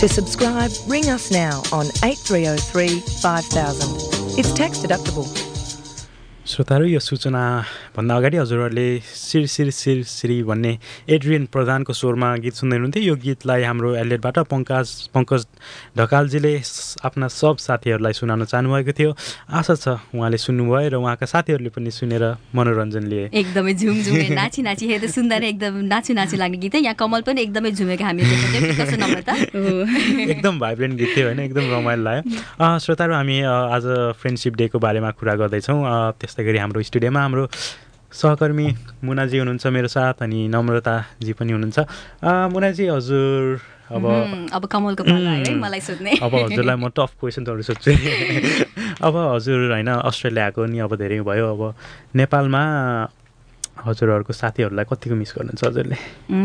To subscribe, ring us now on 8303 5000. It's tax deductible. श्रोताहरू यो सूचनाभन्दा अगाडि हजुरहरूले श्री श्री श्री श्री भन्ने एड्रियन प्रधानको स्वरमा गीत सुन्दै हुनुहुन्थ्यो। यो गीतलाई हाम्रो एलेटबाट पङ्कज ढकालजीले आफ्ना सब साथीहरूलाई सुनाउन चाहनुभएको थियो। आशा छ उहाँले सुन्नुभयो र उहाँका साथीहरूले पनि सुनेर मनोरञ्जन लिए। एकदमै झुमझुमे नाची नाची हेर्दा सुन्दा नै एकदम नाचु नाचु लाग्ने गीत। यहाँ कमल पनि एकदमै झुमेको हामीले कस्तो नम्रता एकदम भाइब्रेन्ट गीत थियो होइन, एकदम रमाइलो लाग्यो। श्रोताहरू हामी आज फ्रेन्डसिप डेको बारेमा कुरा गर्दैछौँ। त्यस्तै गरी हाम्रो स्टुडियोमा हाम्रो सहकर्मी मुनाजी हुनुहुन्छ मेरो साथ, अनि नम्रताजी पनि हुनुहुन्छ। मुनाजी हजुर अब कमलको पाला है मलाई सोध्ने। अब हजुरलाई म टफ क्वेसनहरू सोध्छु। अब हजुर होइन अस्ट्रेलिया आएको नि अब धेरै भयो, अब नेपालमा हजुरहरूको साथीहरूलाई कतिको मिस गर्नुहुन्छ हजुरले?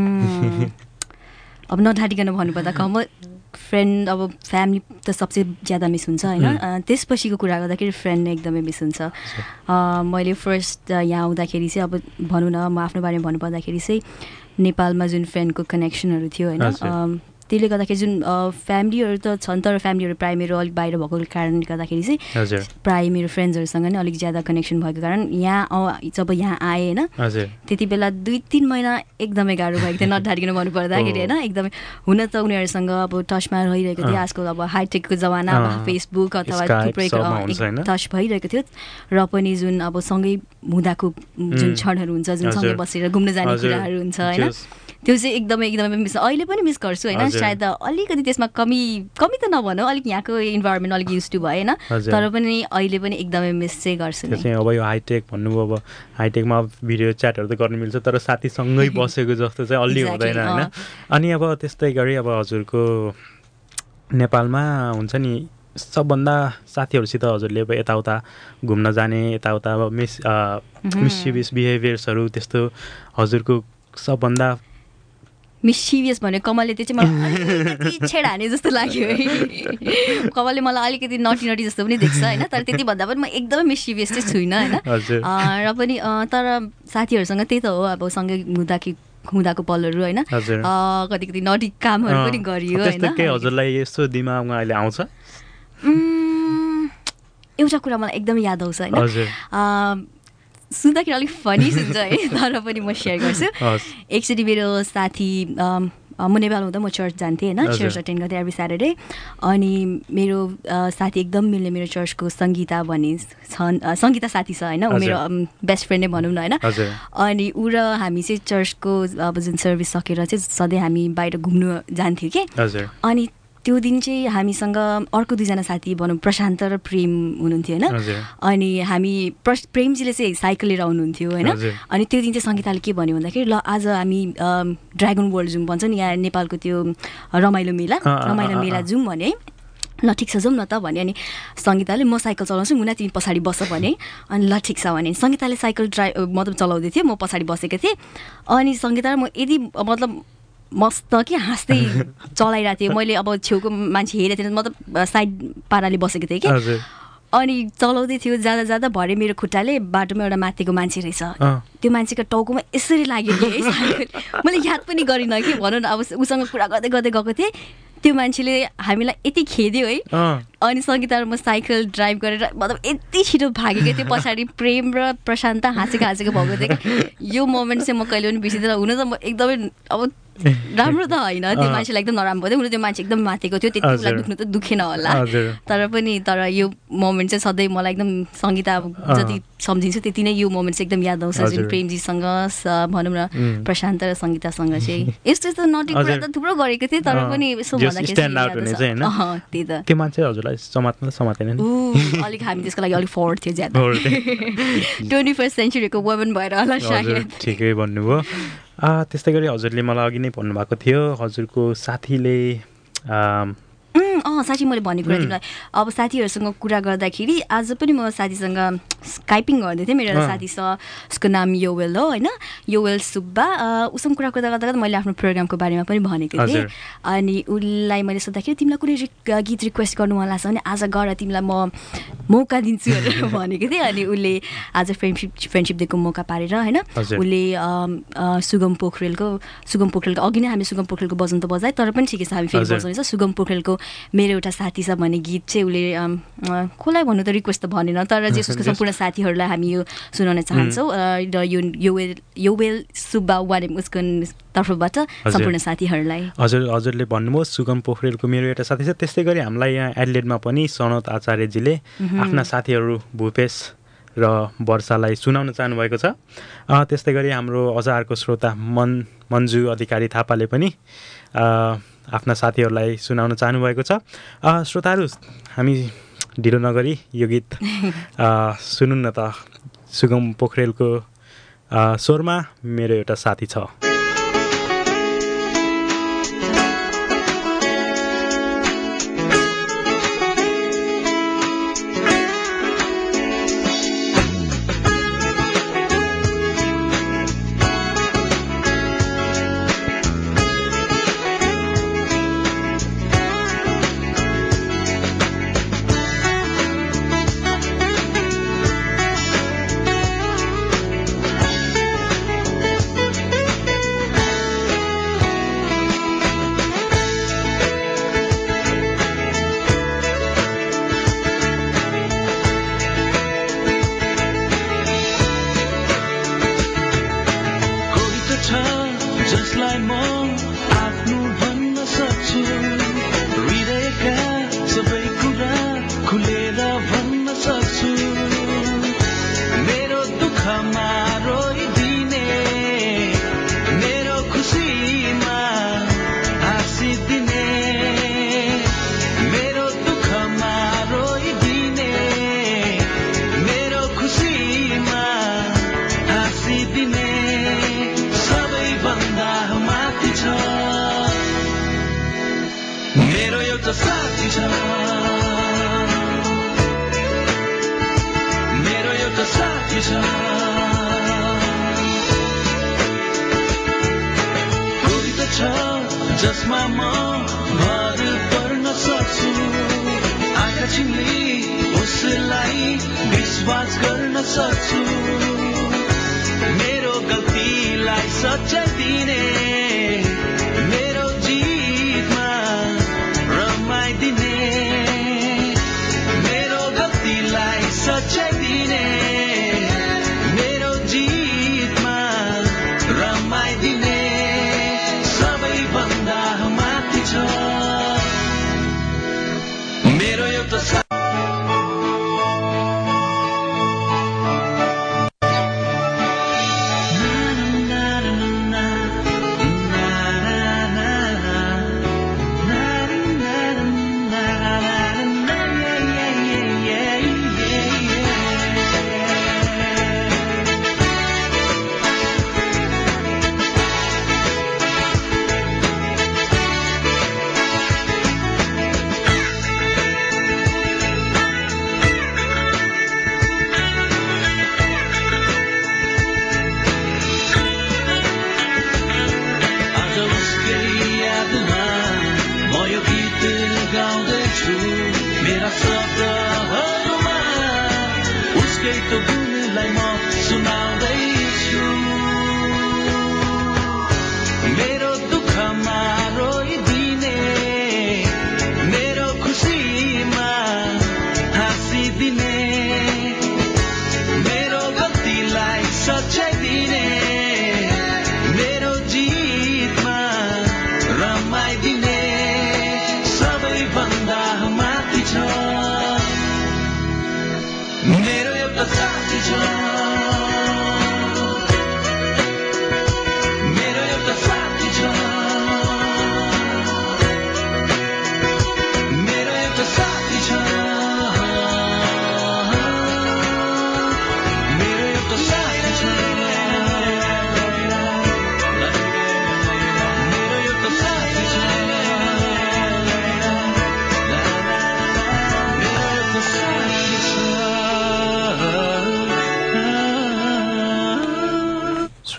अब नढाँटिकन भन्नुपर्दा कमल फ्रेन्ड अब फ्यामिली त सबसे ज्यादा मिस हुन्छ होइन। त्यसपछिको कुरा गर्दाखेरि फ्रेन्ड नै एकदमै मिस हुन्छ। मैले फर्स्ट यहाँ आउँदाखेरि चाहिँ अब भनौँ न म आफ्नो बारेमा भन्नुपर्दाखेरि चाहिँ नेपालमा जुन फ्रेन्डको कनेक्सनहरू थियो होइन, त्यसले गर्दाखेरि जुन फ्यामिलीहरू त छन् तर फ्यामिलीहरू प्रायः मेरो अलिक बाहिर भएको कारणले गर्दाखेरि चाहिँ प्रायः मेरो फ्रेन्ड्सहरूसँग नै अलिक ज्यादा कनेक्सन भएको कारण यहाँ जब यहाँ आएँ होइन त्यति बेला 2-3 महिना एकदमै गाह्रो भएको थियो नढाँटिकन भन्नुपर्दाखेरि होइन। एकदमै हुन त उनीहरूसँग अब टचमा रहिरहेको थियो। आजकल अब हाइटेकको जमाना फेसबुक अथवा थुप्रै टच भइरहेको थियो र पनि जुन अब सँगै हुँदाको जुन क्षणहरू हुन्छ, जुन सँगै बसेर घुम्न जाने कुराहरू हुन्छ होइन, त्यो चाहिँ एकदमै एकदमै मिस अहिले पनि मिस गर्छु होइन। सायद अलिकति त्यसमा कमी त नभनौँ, अलिक यहाँको इन्भाइरोमेन्ट अलिक युज टु भयो होइन, तर पनि अहिले पनि एकदमै मिस चाहिँ गर्छु। अब यो हाइटेक भन्नुभयो, अब हाइटेकमा भिडियो च्याटहरू त गर्नु मिल्छ तर साथीसँगै बसेको जस्तो चाहिँ अलि हुँदैन होइन। अनि अब त्यस्तै गरी अब हजुरको नेपालमा हुन्छ नि सबभन्दा साथीहरूसित हजुरले अब यताउता घुम्न जाने, यताउता अब मिस्चिभियस बिहेभियर्सहरू त्यस्तो हजुरको सबभन्दा मिस्चिभियस भन्यो कमलले, त्यो चाहिँ मलाई अलिकति छेड हाने जस्तो लाग्यो है। कमलले मलाई अलिकति नटी जस्तो पनि देख्छ होइन, तर त्यति भन्दा पनि म एकदमै मिस्चिभियस चाहिँ छुइनँ होइन। र पनि तर साथीहरूसँग त्यही त हो, अब सँगै हुँदाको पलहरू होइन, कति नटी कामहरू पनि गरियो होइन। हजुरलाई यस्तो दिमागमा अहिले आउँछ? एउटा कुरा मलाई एकदमै याद आउँछ होइन, सुन्दाखेरि अलिक फनी सुन्छ है तर पनि म सेयर गर्छु। एकचोटि मेरो साथी म नेपाल हुँदा म चर्च जान्थेँ होइन, चर्च अटेन्ड गर्थेँ एभ्री स्याटरडे। अनि मेरो साथी एकदम मिल्ने मेरो चर्चको सङ्गीता भन्ने छन्, सङ्गीता साथी छ होइन, ऊ मेरो बेस्ट फ्रेन्ड नै भनौँ न होइन। अनि ऊ र हामी चाहिँ चर्चको अब जुन सर्भिस सकेर चाहिँ सधैँ हामी बाहिर घुम्नु जान्थ्यौँ कि। अनि त्यो दिन चाहिँ हामीसँग अर्को 2जना साथी भनौँ प्रशान्त र प्रेम हुनुहुन्थ्यो होइन। अनि हामी प्रेमजीले चाहिँ साइकल लिएर आउनुहुन्थ्यो होइन। अनि त्यो दिन चाहिँ सङ्गीताले के भन्यो भन्दाखेरि ल आज हामी ड्रागन वर्ल्ड जाउँ भन्छ नि यहाँ नेपालको त्यो रमाइलो मेला जाउँ भने है। ल ठिक छ जाउँ न त भने। अनि सङ्गीताले म साइकल चलाउँछु मुना तिमी पछाडि बस भने। अनि ल ठिक छ भने सङ्गीताले साइकल मतलब चलाउँदै थियो, म पछाडि बसेको थिएँ। अनि सङ्गीता र म यदि मतलब मस्त कि हाँस्दै चलाइरहेको थिएँ। मैले अब छेउको मान्छे हेरेको थिएँ, मतलब साइड पाराले बसेको थिएँ कि। अनि चलाउँदै थियो जाँदा भरे मेरो खुट्टाले बाटोमा एउटा माथिको मान्छे रहेछ, त्यो मान्छेको टाउकोमा यसरी लाग्यो कि मैले याद पनि गरिनँ कि भनौँ न। अब उसँग कुरा गर्दै गएको थिएँ, त्यो मान्छेले हामीलाई यति खेद्यो है। अनि सङ्गीता र म साइकल ड्राइभ गरेर मतलब यति छिटो भागेको थियो, पछाडि प्रेम र प्रशान्त हाँसेको भएको थियो कि। यो मोमेन्ट चाहिँ म कहिले पनि बिर्सिँदैन। हुन त म एकदमै अब राम्रो त होइन, त्यो मान्छेलाई एकदम नराम्रो भयो, हुन त्यो मान्छे एकदम माथेको थियो, त्यति बेला दुख्नु त दुखेन होला तर यो मोमेन्ट चाहिँ सधैँ मलाई एकदम सङ्गीता जति सम्झिन्छु त्यति नै यो मोमेन्ट चाहिँ एकदम याद आउँछ, जुन प्रेमजीसँग भनौँ न प्रशान्त र सङ्गीतासँग चाहिँ। यस्तो नटी कुरा त थुप्रो गरेको थिएँ तर पनि यसो भन्दाखेरि त्यही त त्यो मान्छे हजुरलाई समातेन अलिक हामी त्यसको लागि अलिक फरवर्ड थियो ज्यादा 21st सेन्चुरीको वुमन भएर होला सायद। ठिकै भन्नुभयो। त्यस्तै गरी हजुरले मलाई अघि नै भन्नुभएको थियो हजुरको साथीले साथी मैले भनेको कुरा तिमीलाई अब साथीहरूसँग कुरा गर्दाखेरि आज पनि म साथीसँग स्काइपिङ गर्दै थिएँ। मेरो साथी छ, उसको नाम योवेल हो होइन, योवेल सुब्बा। उसँग कुरा गर्दा मैले आफ्नो प्रोग्रामको बारेमा पनि भनेको थिएँ। अनि उसलाई मैले सोद्धाखेरि तिमीलाई कुनै गीत रिक्वेस्ट गर्नु मन लाग्छ भने आज गर, तिमीलाई म मौका दिन्छु भनेर भनेको थिएँ अनि उसले आज फ्रेन्डसिप डेको मौका पारेर होइन उसले सुगम पोखरेलको अघि नै हामी सुगम पोखरेलको भजन त बजाए तर पनि ठिकै छ हामी फेरि बजाउँदैछ सुगम पोखरेलको मेरो एउटा साथी छ भन्ने गीत चाहिँ उसले कसलाई भन्नु त रिक्वेस्ट त भनेन तर जे उसको सम्पूर्ण साथीहरूलाई हामी यो सुनाउन चाहन्छौँ र योवेल सुब्बा वारेम उसको तर्फबाट सम्पूर्ण साथीहरूलाई हजुरले भन्नुभयो सुगम पोखरेलको मेरो एउटा साथी छ। त्यस्तै गरी हामीलाई यहाँ एडलेडमा पनि सनत आचार्यजीले आफ्ना साथीहरू भूपेश र वर्षालाई सुनाउन चाहनुभएको छ। त्यस्तै गरी हाम्रो अझारको श्रोता मन्जु अधिकारी थापाले पनि आफ्ना साथीहरूलाई सुनाउन चाहनुभएको छ। श्रोताहरू हामी ढिलो नगरी यो गीत सुनौँ न त। सुगम पोखरेलको स्वरमा मेरो एउटा साथी छ। जसमा म भर पर्न सक्छु आँखा चिम्ली उसलाई विश्वास गर्न सक्छु मेरो गल्तीलाई सच्चाइ दिने मेरो जितमा रमाइदिने मेरो गल्तीलाई सच्चाइ दिने मेरो जितमा रमाइदिने सबैभन्दा माथि छ मेरो एउटा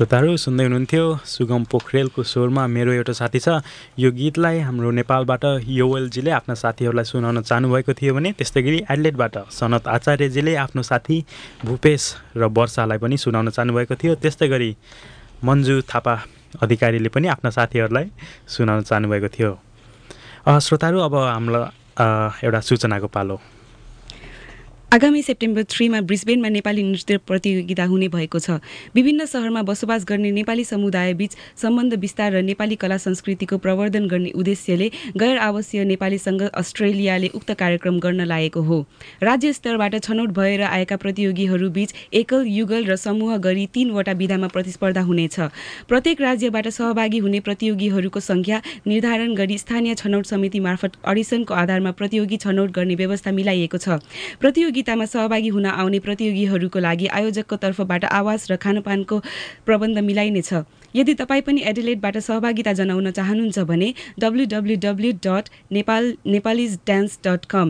श्रोताहरू सुन्दै हुनुहुन्थ्यो सुगम पोखरेलको स्वरमा मेरो एउटा साथी छ। यो गीतलाई हाम्रो नेपालबाट योवेलजीले आफ्ना साथीहरूलाई सुनाउन चाहनुभएको थियो भने त्यस्तै गरी एडलेटबाट सनत आचार्यजीले आफ्नो साथी भूपेश र वर्षालाई पनि सुनाउन चाहनुभएको थियो। त्यस्तै गरी मन्जु थापा अधिकारीले पनि आफ्ना साथीहरूलाई सुनाउन चाहनुभएको थियो। श्रोताहरू अब हाम्रो एउटा सूचनाको पालो। आगामी सेप्टेम्बर 3 ब्रिस्बेनमा नेपाली नृत्य प्रतियोगिता हुने भएको छ। विभिन्न शहरमा बसोबास गर्ने नेपाली समुदायबीच सम्बन्ध विस्तार र नेपाली कला संस्कृतिको प्रवर्धन गर्ने उद्देश्यले गैर आवासीय नेपाली सङ्घ अस्ट्रेलियाले उक्त कार्यक्रम गर्न लागेको हो। राज्य स्तरबाट छनौट भएर आएका प्रतियोगीहरूबीच एकल, युगल र समूह गरी 3 वटा विधामा प्रतिस्पर्धा हुनेछ। प्रत्येक राज्यबाट सहभागी हुने प्रतियोगीहरूको सङ्ख्या निर्धारण गरी स्थानीय छनौट समिति मार्फत अडिसनको आधारमा प्रतियोगी छनौट गर्ने व्यवस्था मिलाइएको छ। प्रतियोगितामा सहभागी हुन आउने प्रतियोगीहरूको लागि आयोजकको तर्फबाट आवास र खानपानको प्रबन्ध मिलाइनेछ। यदि तपाईँ पनि एडिलेडबाट सहभागिता जनाउन चाहनुहुन्छ भने www.nepalese.com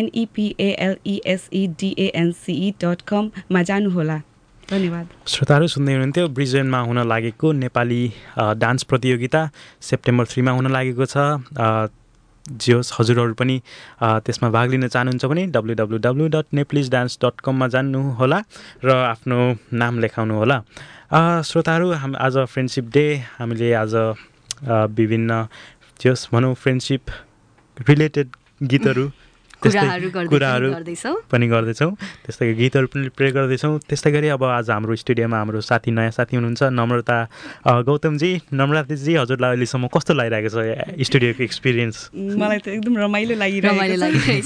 nepalese.com मा जानुहोला। धन्यवाद। श्रोताहरू सुन्दै हुनुहुन्थ्यो ब्रिस्बेनमा हुन लागेको नेपाली डान्स प्रतियोगिता सेप्टेम्बर 3 हुन लागेको छ। जे होस् हजुरहरू पनि त्यसमा भाग लिन चाहनुहुन्छ भने www.nepalese.com मा जान्नुहोला र आफ्नो नाम लेखाउनु होला। श्रोताहरू आज फ्रेन्डसिप डे, हामीले आज विभिन्न जे होस् भनौँ फ्रेन्डसिप रिलेटेड गीतहरू कुराहरू पनि गर्दैछौँ। त्यस्तै गीतहरू पनि प्ले गर्दैछौँ। त्यस्तै गरी अब आज हाम्रो स्टुडियोमा हाम्रो नयाँ साथी हुनुहुन्छ नम्रता गौतमजी। नम्रताजी, हजुरलाई अहिलेसम्म कस्तो लागिरहेको छ स्टुडियोको एक्सपिरियन्स? मलाई त एकदम रमाइलो लागिरहेछ।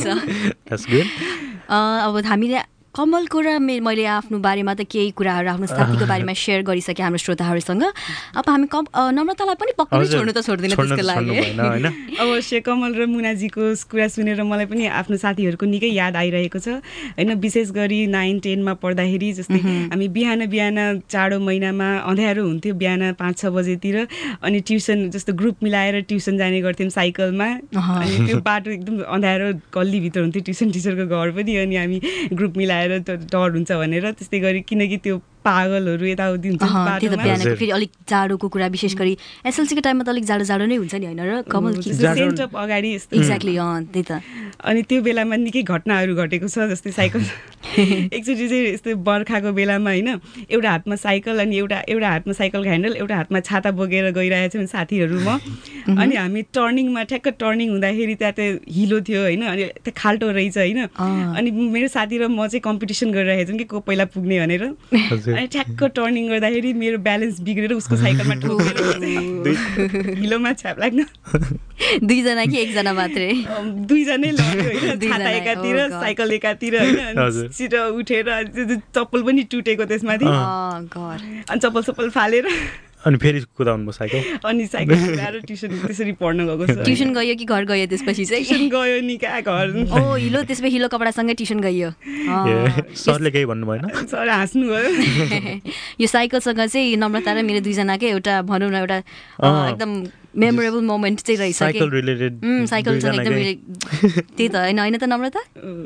अब हामीले कमलको र मैले आफ्नो बारेमा त केही कुराहरू आफ्नो साथीको बारेमा सेयर गरिसकेँ हाम्रो श्रोताहरूसँग। अब हामी नम्रतालाई पनि पक्कै छोड्नु त छोड्दैन त्यसको लागि। अवश्य कमल र मुनाजीको कुरा सुनेर मलाई पनि आफ्नो साथीहरूको निकै याद आइरहेको छ होइन। विशेष गरी 9-10मा पढ्दाखेरि जस्तै हामी बिहान जाडो महिनामा अँध्यारो हुन्थ्यो, बिहान 5-6 बजेतिर, अनि ट्युसन जस्तो ग्रुप मिलाएर ट्युसन जाने गर्थ्यौँ साइकलमा। अनि त्यो बाटो एकदम अँध्यारो गल्लीभित्र हुन्थ्यो ट्युसन टिचरको घर पनि, अनि हामी ग्रुप मिलाएर डर हुन्छ भनेर त्यस्तै गरी, किनकि त्यो पागलहरू यताउति हुन्छ बाटोमा। फेरि अलिक जाडोको कुरा विशेष गरी एसएलसीको टाइममा त अलिक जाडो नै हुन्छ नि होइन र कमल? सेन्टअप अगाडि एक्ज्याक्टली त्यही त। अनि त्यो बेलामा निकै घटनाहरू घटेको छ। जस्तै साइकल एकचोटि चाहिँ यस्तो बर्खाको बेलामा होइन, एउटा हातमा साइकल अनि एउटा हातमा साइकलको ह्यान्डल, एउटा हातमा छाता बोकेर गइरहेको छ साथीहरू म। अनि हामी टर्निङमा ठ्याक्क टर्निङ हुँदाखेरि त्यहाँ त्यो हिलो थियो होइन, अनि त्यो खाल्टो रहेछ होइन। अनि मेरो साथी र म चाहिँ कम्पिटिसन गरिरहेको छौँ कि को पहिला पुग्ने भनेर। अनि ठ्याक्क टर्निङ गर्दाखेरि मेरो ब्यालेन्स बिग्रेर उसको साइकलमा ठोकेर हिलोमा छ्याप लाग्न। दुईजना कि एकजना मात्रै? दुईजनै लग्यो होइन, छाता एकातिर साइकल एकातिर होइन। छिटो उठेर चप्पल पनि टुटेको त्यसमाथि, अनि चप्पल सप्पल फालेर अनि फेरि कुदाउनु भयो साइकल, अनि साइकल कुदाएर ट्युसन त्यसरी पढ्न गएको छ। ट्युसन गयो कि घर गयो त्यसपछि चाहिँ? ट्युसन गयो नि कहाँ घर। हिलो त्यसपछि हिलो कपडासँगै ट्युसन गयो। सरले केही भन्नु भएन? सर हाँस्नु भयो। यो साइकलसँग चाहिँ नम्रता र मेरो दुईजनाकै एउटा भनौँ न एउटा एकदम मेमोरेबल मोमेन्ट चाहिँ रहेछ। साइकल रिलेटेड साइकलसँग एकदम त्यही त होइन त नम्रता?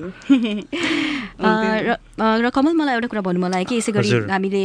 र कमल, मलाई एउटा कुरा भन्नु मन लाग्यो कि यसै गरी हामीले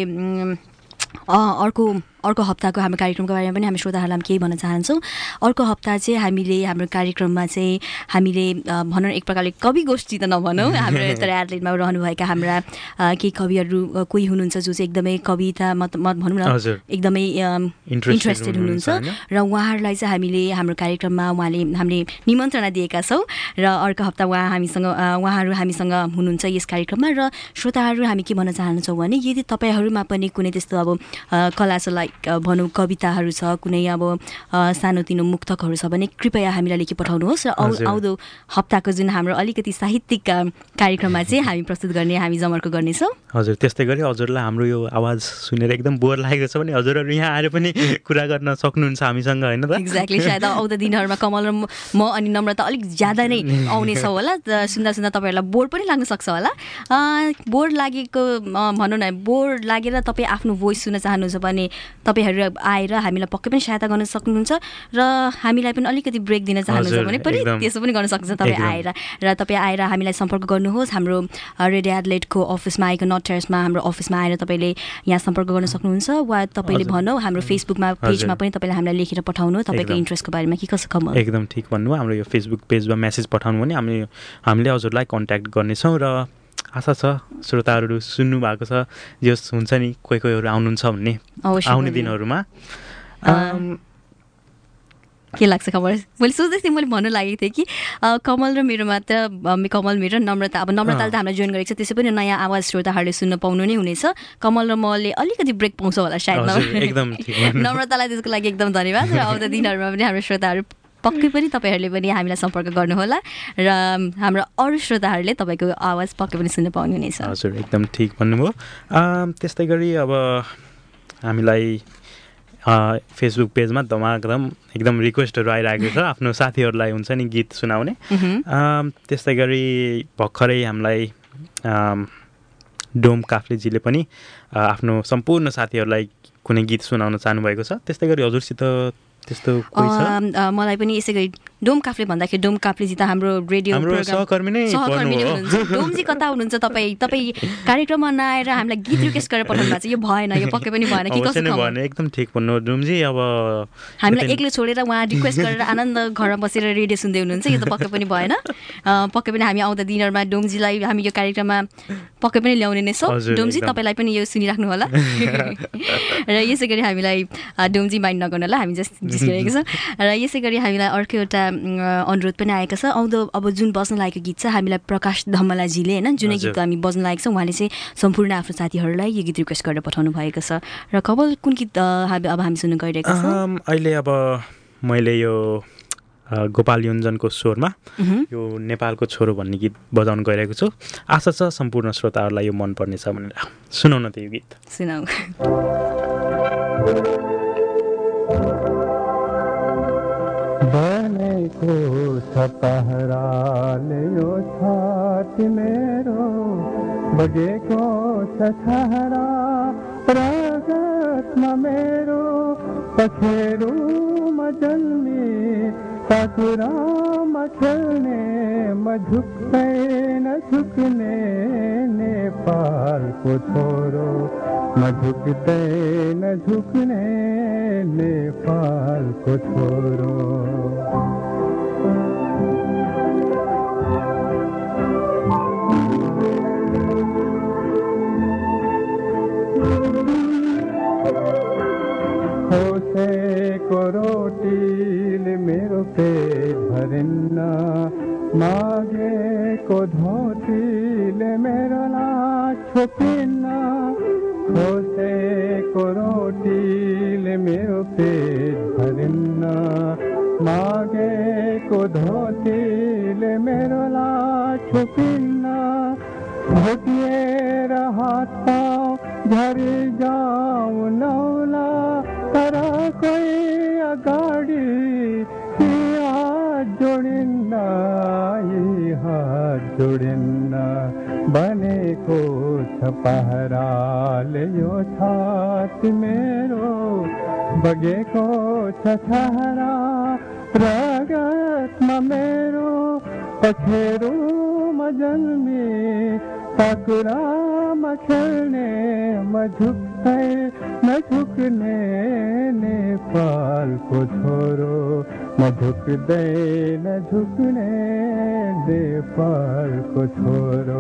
अर्को हप्ताको हाम्रो कार्यक्रमको बारेमा पनि हामी श्रोताहरूलाई केही भन्न चाहन्छौँ। अर्को हप्ता चाहिँ हामीले हाम्रो कार्यक्रममा चाहिँ हामीले भनौँ एक प्रकारले कवि गोष्ठी त नभनौँ, हाम्रो यता एडलेटमा रहनुभएका हाम्रा केही कविहरू कोही हुनुहुन्छ जो चाहिँ एकदमै कविता भनौँ न एकदमै इन्ट्रेस्टेड हुनुहुन्छ र उहाँहरूलाई चाहिँ हामीले हाम्रो कार्यक्रममा हामीले निमन्त्रणा दिएका छौँ र अर्को हप्ता उहाँहरू हामीसँग हुनुहुन्छ यस कार्यक्रममा। र श्रोताहरू हामी के भन्न चाहन्छौँ भने यदि तपाईँहरूमा पनि कुनै त्यस्तो अब कला छ, लाइक भनौँ कविताहरू छ, कुनै अब सानोतिनो मुक्तकहरू छ भने कृपया हामीलाई लेखी पठाउनुहोस् र आउँदो हप्ताको जुन हाम्रो अलिकति साहित्यिक कार्यक्रममा चाहिँ हामी प्रस्तुत गर्ने हामी जमर्को गर्नेछौँ। हजुर, त्यस्तै गरी हजुरलाई हाम्रो यो आवाज सुनेर एकदम बोर लागेको छ भने हजुरहरू यहाँ आएर पनि कुरा गर्न सक्नुहुन्छ हामीसँग होइन त? एक्ज्याक्टली। सायद आउँदो दिनहरूमा कमल र म अनि नम्रता अलिक ज्यादा नै आउनेछौँ होला। सुन्दा तपाईँहरूलाई बोर पनि लाग्न सक्छ होला। बोर लागेको भनौँ न, बोर लागेर तपाईँ आफ्नो भोइस सुन्न चाहनुहुन्छ भने तपाईँहरू आएर हामीलाई पक्कै पनि सहायता गर्न सक्नुहुन्छ र हामीलाई पनि अलिकति ब्रेक दिन चाहनुहुन्छ भने पनि त्यसो पनि गर्न सक्नुहुन्छ तपाईँ आएर र तपाईँ आएर हामीलाई सम्पर्क गर्नुहोस् हाम्रो रेडियो एडलेटको अफिसमा आइकन नट टेरेसमा हाम्रो अफिसमा आएर तपाईँले यहाँ सम्पर्क गर्न सक्नुहुन्छ वा तपाईँले भनौँ हाम्रो फेसबुकमा पेजमा पनि तपाईँले हामीलाई लेखेर पठाउनु तपाईँको इन्ट्रेस्टको बारेमा के कसो खबर एकदम ठिक भन्नु हाम्रो यो फेसबुक पेजमा मेसेज पठाउनु भने हामीले हजुरलाई कन्ट्याक्ट गर्नेछौँ र आशा छ श्रोताहरू सुन्नु भएको छ जस हुन्छ नि कोहीहरू आउनुहुन्छ भन्ने आउने दिनहरूमा के लाग्छ खबर मैले सोच्दै थिएँ मैले भन्नु लागेको थिएँ कि कमल र मेरो मात्र कमल मेरो नम्रता अब नम्रताले त हामीलाई जोइन गरेको छ त्यसै पनि नयाँ आवाज श्रोताहरूले सुन्न पाउनु नै हुनेछ कमल र मले अलिकति ब्रेक पाउँछ होला सायद नम्रतालाई त्यसको लागि एकदम धन्यवाद र आउँदो दिनहरूमा पनि हाम्रो श्रोताहरू पक्कै पनि तपाईँहरूले पनि हामीलाई सम्पर्क गर्नुहोला र हाम्रो अरू श्रोताहरूले तपाईँको आवाज पक्कै पनि सुन्न पाउनु हुनेछ हजुर एकदम ठिक भन्नुभयो त्यस्तै गरी अब हामीलाई फेसबुक पेजमा धमाधम एकदम रिक्वेस्टहरू आइरहेको छ आफ्नो साथीहरूलाई हुन्छ नि गीत सुनाउने त्यस्तै गरी भर्खरै हामीलाई डोम काफ्लेजीले पनि आफ्नो सम्पूर्ण साथीहरूलाई कुनै गीत सुनाउन चाहनुभएको छ त्यस्तै गरी हजुरसित त्यस्तो कोही छ मलाई पनि यसै गरी डोम काफ्ले भन्दाखेरि डोम काफ्लेजी त हाम्रो रेडियो सहकर्मी नै हुनुहुन्छ डोमजी कता हुनुहुन्छ तपाईँ कार्यक्रममा नआएर हामीलाई गीत रिक्वेस्ट गरेर पठाउनु भएको छ यो भएन यो पक्कै पनि भएन के कसो भएन एकदम ठिक भन्नु डोमजी अब हामीलाई एक्लै छोडेर उहाँ रिक्वेस्ट गरेर आनन्द घरमा बसेर रेडियो सुन्दै हुनुहुन्छ यो त पक्कै पनि भएन पक्कै पनि हामी आउँदा दिनहरूमा डोमजीलाई हामी यो कार्यक्रममा पक्कै पनि ल्याउने नै छौँ डोमजी तपाईँलाई पनि यो सुनिराख्नु होला र यसै गरी हामीलाई डोमजी माइन्ड नगर्नु होला हामी जिस्किरहेको छ र यसै गरी हामीलाई अर्को एउटा अनुरोध पनि आएको छ आउँदो अब जुन बज्न लागेको गीत छ हामीलाई प्रकाश धमलाजीले होइन जुनै गीत हामी बज्न लागेको छ उहाँले चाहिँ सम्पूर्ण आफ्नो साथीहरूलाई यो गीत रिक्वेस्ट गरेर पठाउनु भएको छ र कमल कुन गीत अब हामी सुन्नु गइरहेको छ अहिले अब मैले यो गोपाल योन्जनको स्वरमा यो नेपालको छोरो भन्ने गीत बजाउन गइरहेको छु आशा छ सम्पूर्ण श्रोताहरूलाई यो मनपर्नेछ भनेर सुनाउ न त यो गीत सुनाउ बनेको छ पहराले यो छाती मेरो बगेको छ छहरा रगतमा मेरो पखेरुमा जन्मी साकुरामा खेल्ने म झुक्दैन झुक्ने नेपालको छोरो म झुक्दैन झुक्ने नेपालको छोरो खोसेको रोटीले मेरो पेट भरिन्न मागेको धोतीले मेरो लाज छोपिन्न खोसेको रोटीले मेरो पेट भरिन्न मागेको धोतीले मेरो लाज छोपिन्न भोटिएर हात पाउ झरी जाऊ नौला तर कोही अगाडि हात जोडिन्न हात जोडिन्न बनेको छ पहराले यो छाती मेरो बगेको छ छहरा रगतमा मेरो पखेरुमा जन्मी साकुरामा खेल्ने म झुक्दैन झुक्ने नेपालको छोरो म झुक्दैन झुक्ने नेपालको छोरो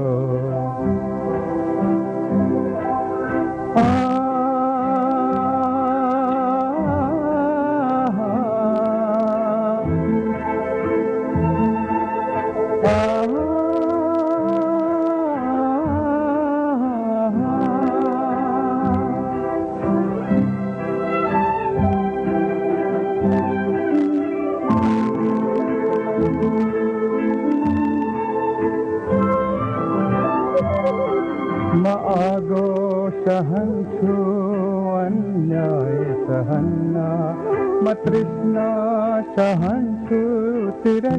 आगो सहन्छु अन्याय सहन्न म तृष्णा सहन्छु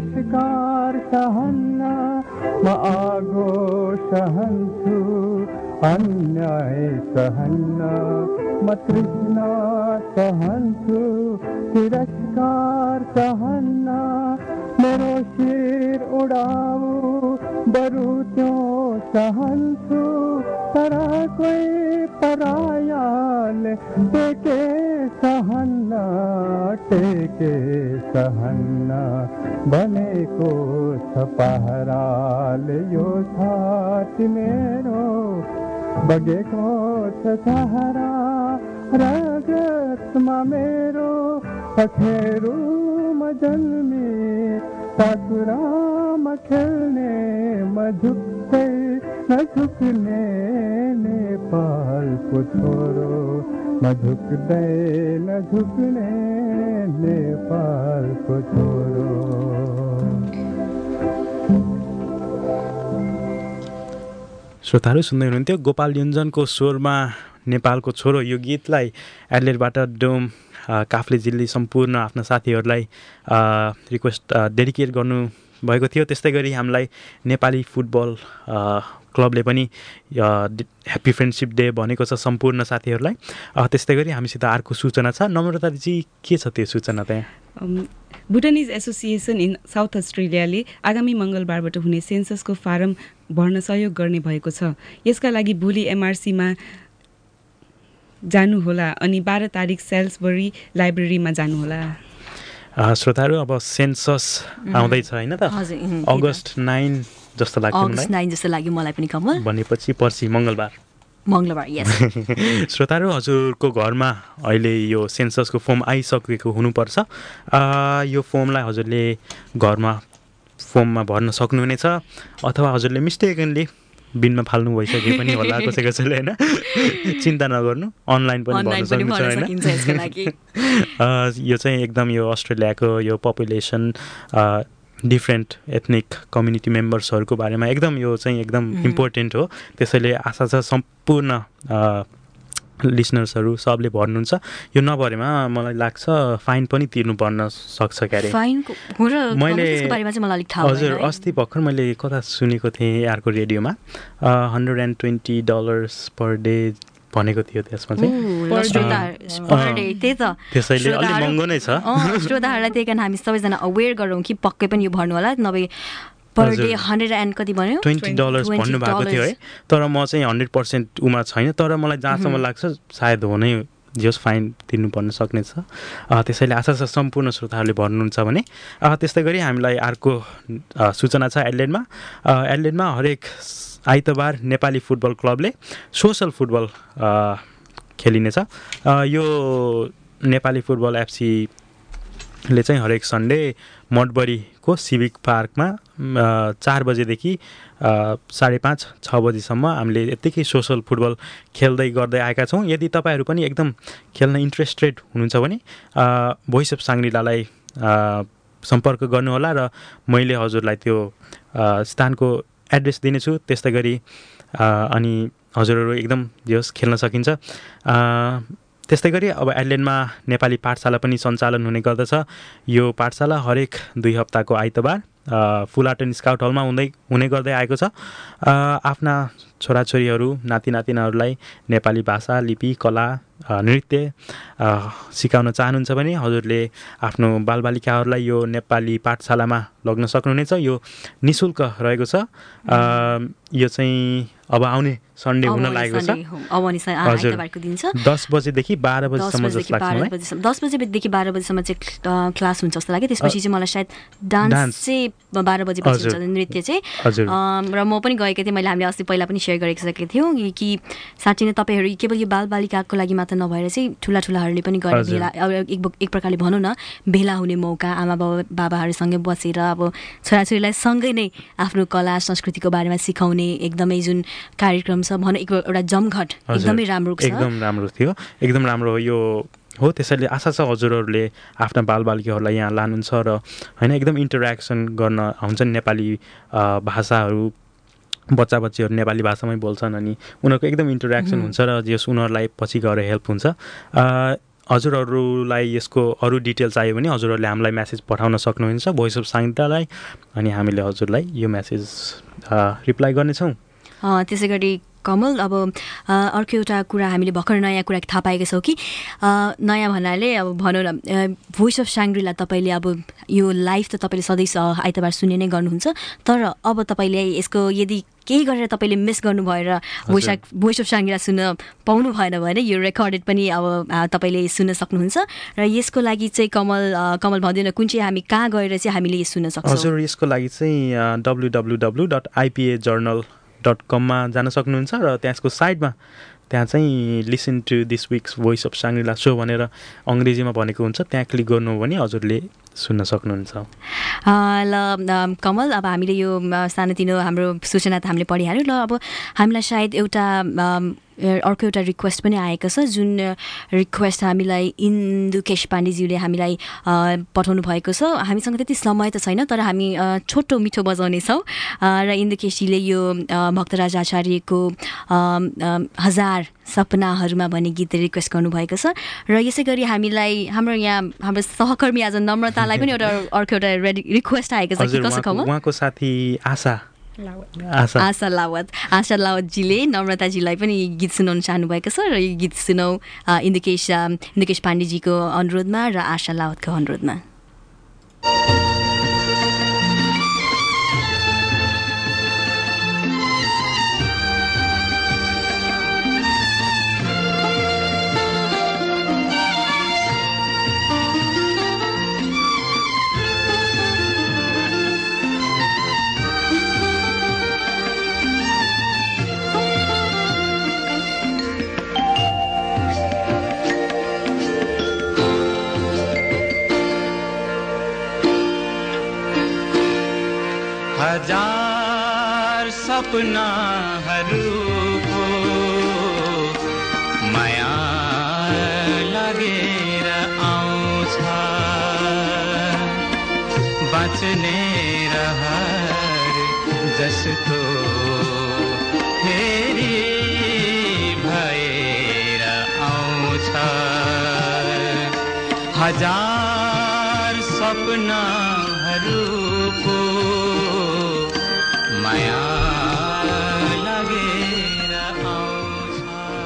तिरस्कार सहन्न म आगो सहन्छु अन्याय सहन्न म तृष्णा सहन्छु तिरस्कार सहन्न मेरो शिर उडाऊ बरु त्यो सहन्छु तर कोही परायाले टेके सहन्न बनेको छ पहराले यो छाती मेरो बगेको छ सहारा रगतमा मेरो पखेरुमा जन्मी पाखुरामा खेल्ने म झुक्दै नझुक्ने नेपालको छोरो म झुक्दै नझुक्ने नेपालको छोरो। श्रोताहरू सुन्दै हुनुहुन्थ्यो गोपाल योन्जनको स्वरमा नेपालको छोरो। यो गीतलाई एडलेडबाट डोम काफ्ले जिल्ली सम्पूर्ण आफ्ना साथीहरूलाई रिक्वेस्ट डेडिकेट गर्नु भएको थियो। त्यस्तै गरी हामीलाई नेपाली फुटबल क्लबले पनि ह्याप्पी फ्रेन्डसिप डे भनेको छ सम्पूर्ण साथीहरूलाई। त्यस्तै गरी हामीसित अर्को सूचना छ। नम्रताजी के छ त्यो सूचना त्यहाँ? भुटानिज एसोसिएसन इन साउथ अस्ट्रेलियाले आगामी मङ्गलबारबाट हुने सेन्ससको फारम भर्न सहयोग गर्ने भएको छ। यसका लागि भोलि एमआरसीमा जानुहोला अनि 12 तारिक सेल्सबरी लाइब्रेरीमा जानुहोला। श्रोताहरू अब सेन्सस आउँदैछ होइन त? अगस्त 9 जस्तो लाग्यो अगस्त 9 जस्तो लाग्यो मलाई पनि कमल। भनेपछि पर्सि मङ्गलबार यस। श्रोताहरू हजुरको घरमा अहिले यो सेन्ससको फर्म आइसकेको हुनुपर्छ। यो फर्मलाई हजुरले घरमा फर्ममा भर्न सक्नुहुनेछ अथवा हजुरले मिस्टेकनली बिनमा फाल्नु भइसके पनि होला कसै कसैले होइन। चिन्ता नगर्नु, अनलाइन पनि भर्न सक्नुहुन्छ होइन। यो चाहिँ एकदम यो अस्ट्रेलियाको यो पपुलेसन डिफ्रेन्ट एथनिक कम्युनिटी मेम्बर्सहरूको बारेमा एकदम यो चाहिँ एकदम इम्पोर्टेन्ट हो। त्यसैले आशा छ सम्पूर्ण लिसनर्सहरू सबले भर्नुहुन्छ। यो नभरेमा मलाई लाग्छ फाइन पनि तिर्नु पर्न सक्छ क्यारे। मैले हजुर अस्ति भर्खर मैले कता सुनेको थिएँ अर्को रेडियोमा $120 पर डे भनेको थियो त्यसमा चाहिँ। त्यसैले अलिक महँगो नै छ। श्रोताहरूलाई त्यही कारण हामी सबैजना अवेर गरौँ कि पक्कै पनि यो भर्नु होला, नभए पर डे 100 एन्ड कति भन्यो $20 भन्नुभएको थियो है। तर म चाहिँ 100% उमा छैन, तर मलाई जहाँसम्म लाग्छ सायद हो नै जस फाइन तिर्नुपर्न सक्नेछ। त्यसैले आशा छ सम्पूर्ण श्रोताहरूले भर्नुहुन्छ भने। त्यस्तै गरी हामीलाई अर्को सूचना छ एडलेडमा हरेक आइतबार नेपाली फुटबल क्लबले सोसल फुटबल खेलिनेछ। यो नेपाली फुटबल एफसीले चाहिँ हरेक सन्डे मडबरीको सिभिक पार्कमा 4 बजेदेखि 5:30-6 बजीसम्म हामीले यत्तिकै सोसल फुटबल खेल्दै गर्दै आएका छौँ। यदि तपाईँहरू पनि एकदम खेल्न इन्ट्रेस्टेड हुनुहुन्छ भने भोइस अफ साङ्ग्रिलालाई सम्पर्क गर्नुहोला र मैले हजुरलाई त्यो स्थानको एड्रेस दिनेछु। त्यस्तै गरी अनि हजुरहरू एकदम जस खेल्न सकिन्छ। त्यस्तै गरी अब एडलेडमा नेपाली पाठशाला पनि सञ्चालन हुने गर्दछ। यो पाठशाला हरेक 2 हप्ताको आइतबार फुलाटन स्काउट हलमा हुने गर्दै आएको छ। आफ्ना छोराछोरीहरू नाति नातिनाहरूलाई नेपाली भाषा, लिपि, कला, नृत्य सिकाउन चाहनुहुन्छ भने हजुरले आफ्नो बालबालिकाहरूलाई यो नेपाली पाठशालामा लग्न सक्नुहुनेछ। यो निःशुल्क रहेको छ। यो चाहिँ अब आउने सन्डे हुन लागेको छ। हजुर 10 बजेदेखि 12 बजीसम्म जस्तो लाग्छ मलाई। 10 बजेदेखि 12 बजीसम्म चाहिँ क्लास हुन्छ जस्तो लाग्यो। त्यसपछि चाहिँ मलाई सायद डान्स चाहिँ 12 बजेपछि हुन्छ, नृत्य चाहिँ। र म पनि गएको थिएँ, हामीले अस्ति पहिला पनि सेयर गरिसकेको थियौँ कि साँच्चै नै तपाईँहरू केवल यो बालबालिकाको लागि मात्र नभएर चाहिँ ठुलाठुलाहरूले पनि गएर भेला, एक प्रकारले भनौँ न भेला हुने मौका, आमा बाबाहरूसँगै बसेर अब छोराछोरीलाई सँगै नै आफ्नो कला संस्कृतिको बारेमा सिकाउने एकदमै जुन कार्यक्रम छ भनौँ एउटा जमघट एकदमै राम्रो छ। एकदम राम्रो थियो, एकदम राम्रो यो हो। त्यसैले आशा छ हजुरहरूले आफ्ना बालबालिकाहरूलाई यहाँ लानुहुन्छ र होइन एकदम इन्टरेक्सन गर्न हुन्छ। नेपाली भाषाहरू बच्चा बच्चीहरू नेपाली भाषामै बोल्छन् अनि उनीहरूको एकदम इन्टरेक्सन हुन्छ र जस उनीहरूलाई पछि गएर हेल्प हुन्छ। हजुरहरूलाई यसको अरू डिटेल चाहियो भने हजुरहरूले हामीलाई मेसेज पठाउन सक्नुहुन्छ भोइस अफ साङ्ग्रिलालाई, अनि हामीले हजुरलाई यो मेसेज रिप्लाई गर्नेछौँ। त्यसै गरी कमल अब अर्को एउटा कुरा हामीले भर्खर नयाँ कुरा थाहा पाएका छौँ कि नयाँ भन्नाले अब भनौँ न भोइस अफ साङ्ग्रिला तपाईँले अब यो लाइभ त तपाईँले सधैँ आइतबार सुन्ने नै गर्नुहुन्छ तर अब तपाईँले यसको यदि केही गरेर तपाईँले मिस गर्नुभयो र भोइस अफ साङ्ग्रिला सुन्न पाउनु भएन भने यो रेकर्डेड पनि अब तपाईँले सुन्न सक्नुहुन्छ र यसको लागि चाहिँ कमल भन्दैन कुन चाहिँ हामी कहाँ गएर चाहिँ हामीले यो सुन्न सक्छौँ? हजुर यसको लागि चाहिँ www.ipajournal.com मा जान सक्नुहुन्छ र त्यसको साइडमा त्यहाँ चाहिँ listen to this week's voice of Shangrila सो भनेर अङ्ग्रेजीमा भनेको हुन्छ त्यहाँ क्लिक गर्नु भने हजुरले सुन्न सक्नुहुन्छ। ल कमल अब हामीले यो सानोतिनो हाम्रो सूचना त हामीले पढिहाल्यो ल अब हामीलाई सायद एउटा अर्को एउटा रिक्वेस्ट पनि आएको छ जुन रिक्वेस्ट हामीलाई इन्दुकेश पाण्डेज्यूले हामीलाई पठाउनु भएको छ। हामीसँग त्यति समय त छैन तर हामी छोटो मिठो बजाउनेछौँ र इन्दुकेशजीले यो भक्तराज आचार्यको हजार सपनाहरूमा भन्ने गीत रिक्वेस्ट गर्नुभएको छ र यसै गरी हामीलाई हाम्रो सहकर्मी आज नम्रतालाई पनि एउटा अर्को एउटा रिक्वेस्ट आएको छ कि कसो खबर? उहाँको साथी आशा लावतजीले नम्रताजीलाई पनि गीत सुनाउन चाहनुभएको छ र यो गीत सुनौ इन्दुकेश पाण्डेजीको अनुरोधमा र आशा लावतको अनुरोधमा। हजार सपनाहरूको माया लागेर आउँछ बाँच्ने रहर जस्तो फेरि भएर आउँछ हजार सपनाहरूको माया लागेर आउँछ।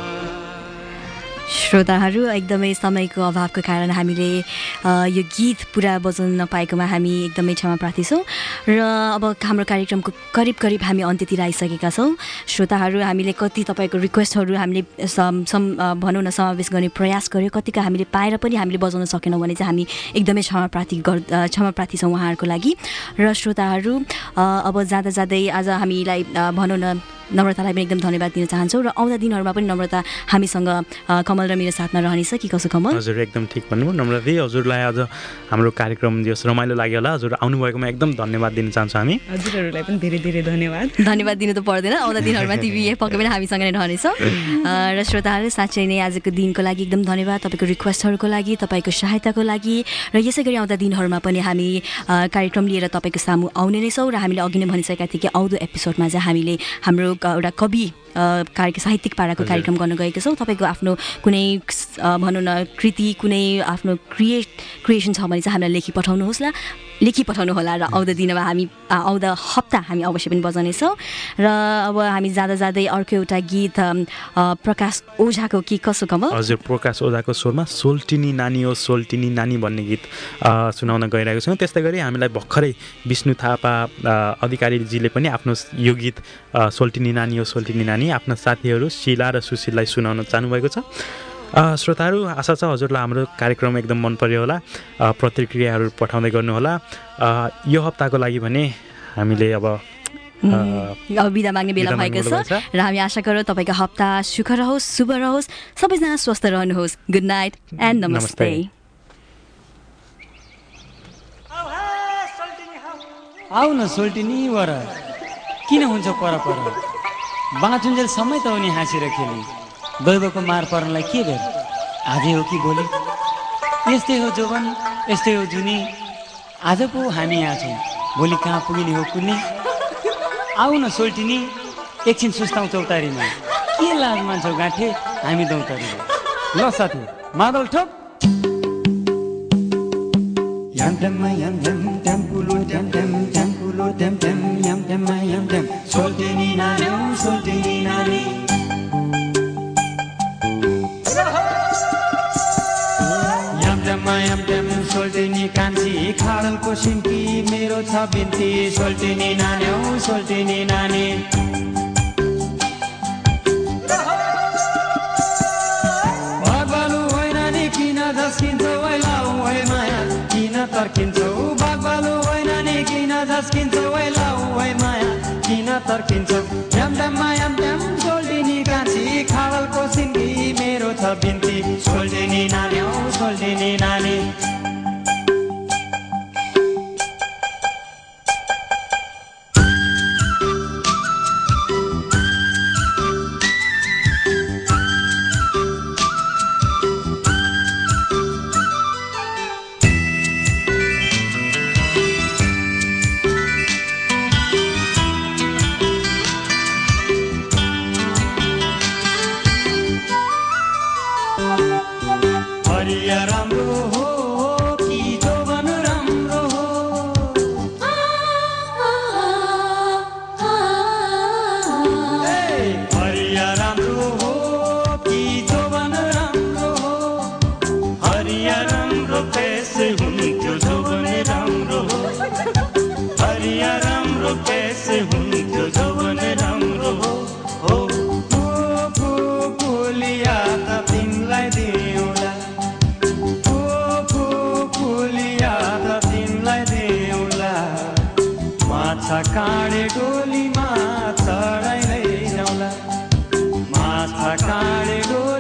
श्रोताहरू एकदमै समयको अभावको कारण हामीले यो गीत पुरा बजाउन नपाएकोमा हामी एकदमै क्षमा प्रार्थी छौँ र अब हाम्रो कार्यक्रमको करिब हामी अन्त्यतिर आइसकेका छौँ। श्रोताहरू हामीले कति तपाईँको रिक्वेस्टहरू हामीले भनौँ न समावेश गर्ने प्रयास गर्यो कतिको हामीले पाएर पनि हामीले बजाउन सकेनौँ भने चाहिँ हामी एकदमै क्षमा प्रार्थी छौँ उहाँहरूको लागि। र श्रोताहरू अब जाँदै आज हामीलाई भनौँ न नम्रतालाई पनि एकदम धन्यवाद दिन चाहन्छौँ र आउँदा दिनहरूमा पनि नम्रता हामीसँग कमल र मेरो साथमा रहनेछ कि कसो कमल? हजुर एकदम ठिक भन्नुभयो नम्रता हजुरलाई आज हाम्रो कार्यक्रम जस रमाइलो लाग्यो होला हजुर आउनुभएकोमा एकदम धन्यवाद दिन चाहन्छौँ हामी। हजुरहरूलाई पनि धेरै धेरै धन्यवाद दिनु त पर्दैन आउँदा दिनहरूमा तिमी पक्कै पनि हामीसँग नै रहनेछौ। र श्रोताहरू साँच्चै नै आजको दिनको लागि एकदम धन्यवाद तपाईँको रिक्वेस्टहरूको लागि तपाईँको सहायताको लागि र यसै गरी आउँदा दिनहरूमा पनि हामी कार्यक्रम लिएर तपाईँको सामु आउने नै छौँ र हामीले अघि नै भनिसकेका थियौँ कि आउँदो एपिसोडमा चाहिँ हामीले हाम्रो एउटा कवि साहित्यिक पाराको कार्यक्रम गर्न गएका छौँ। तपाईँको आफ्नो कुनै भनौँ न कृति कुनै आफ्नो क्रिएसन छ भने चाहिँ हामीलाई लेखी पठाउनु होला र आउँदो दिनमा आउँदो हप्ता हामी अवश्य पनि बजाउनेछौँ। र अब हामी जाँदै अर्को एउटा गीत प्रकाश ओझाको कि कसो कमल? हजुर प्रकाश ओझाको स्वरमा सोल्टिनी नानी हो सोल्टिनी नानी भन्ने गीत सुनाउन गइरहेको छौँ। त्यस्तै गरी हामीलाई भर्खरै विष्णु थापा अधिकारीजीले पनि आफ्नो यो गीत सोल्टिनी नानी हो सोल्टिनी नानी आफ्ना साथीहरू शिला र सुशीललाई सुनाउन चाहनुभएको छ। श्रोताहरू आशा छ हजुरलाई हाम्रो कार्यक्रम एकदम मन पर्यो होला प्रतिक्रियाहरू पठाउँदै गर्नुहोला। यो हप्ताको लागि भने हामीले अब बिदा माग्ने बेला भएको छ र हामी आशा गरौँ तपाईँको हप्ता सुख रहोस् शुभ रहोस् सबैजना स्वस्थ रहनुहोस्। गुड नाइट एन्ड नमस्ते। आऊ न सोल्टिनी वर किन हुन्छ पर बाँचुन्जेल समय त उनी हाँसेर खेली दैवको मार पर्नलाई के भेट आजै हो कि भोलि यस्तै हो जोवन यस्तै हो जुनी आज पो हामी यहाँ छौँ भोलि कहाँ पुगिने हो कुन्नी। आऊ न सोल्टिनी एकछिन सुस्ताउँ चौतारीमा के लाज मान्छौ गाँठे हामी दौतारीमा। ल साथी मादल ठोक Yam yam yam yam yam pulo yam yam yam pulo yam yam yam yam yam yam soltini nani खाडलको सिन्की मेरो छ बिन्ती सोल्टिनी नानी औ सोल्टिनी नानी बागबालु होइ नानी किन झस्किन्छौ लाउ है माया किन तर्किन्छौ बागबालु होइ नानी किन झस्किन्छौ लाउ है माया किन तर्किन्छौ ड्याम ड्याममा याम ड्याम सोल्टिनी कान्छी खाडलको सिन्की मेरो छ बिन्ती सोल्टिनी नानी औ सोल्टिनी नानी काँडे डोलीमा चढाइ लैजाउँला माछा काँडे डोली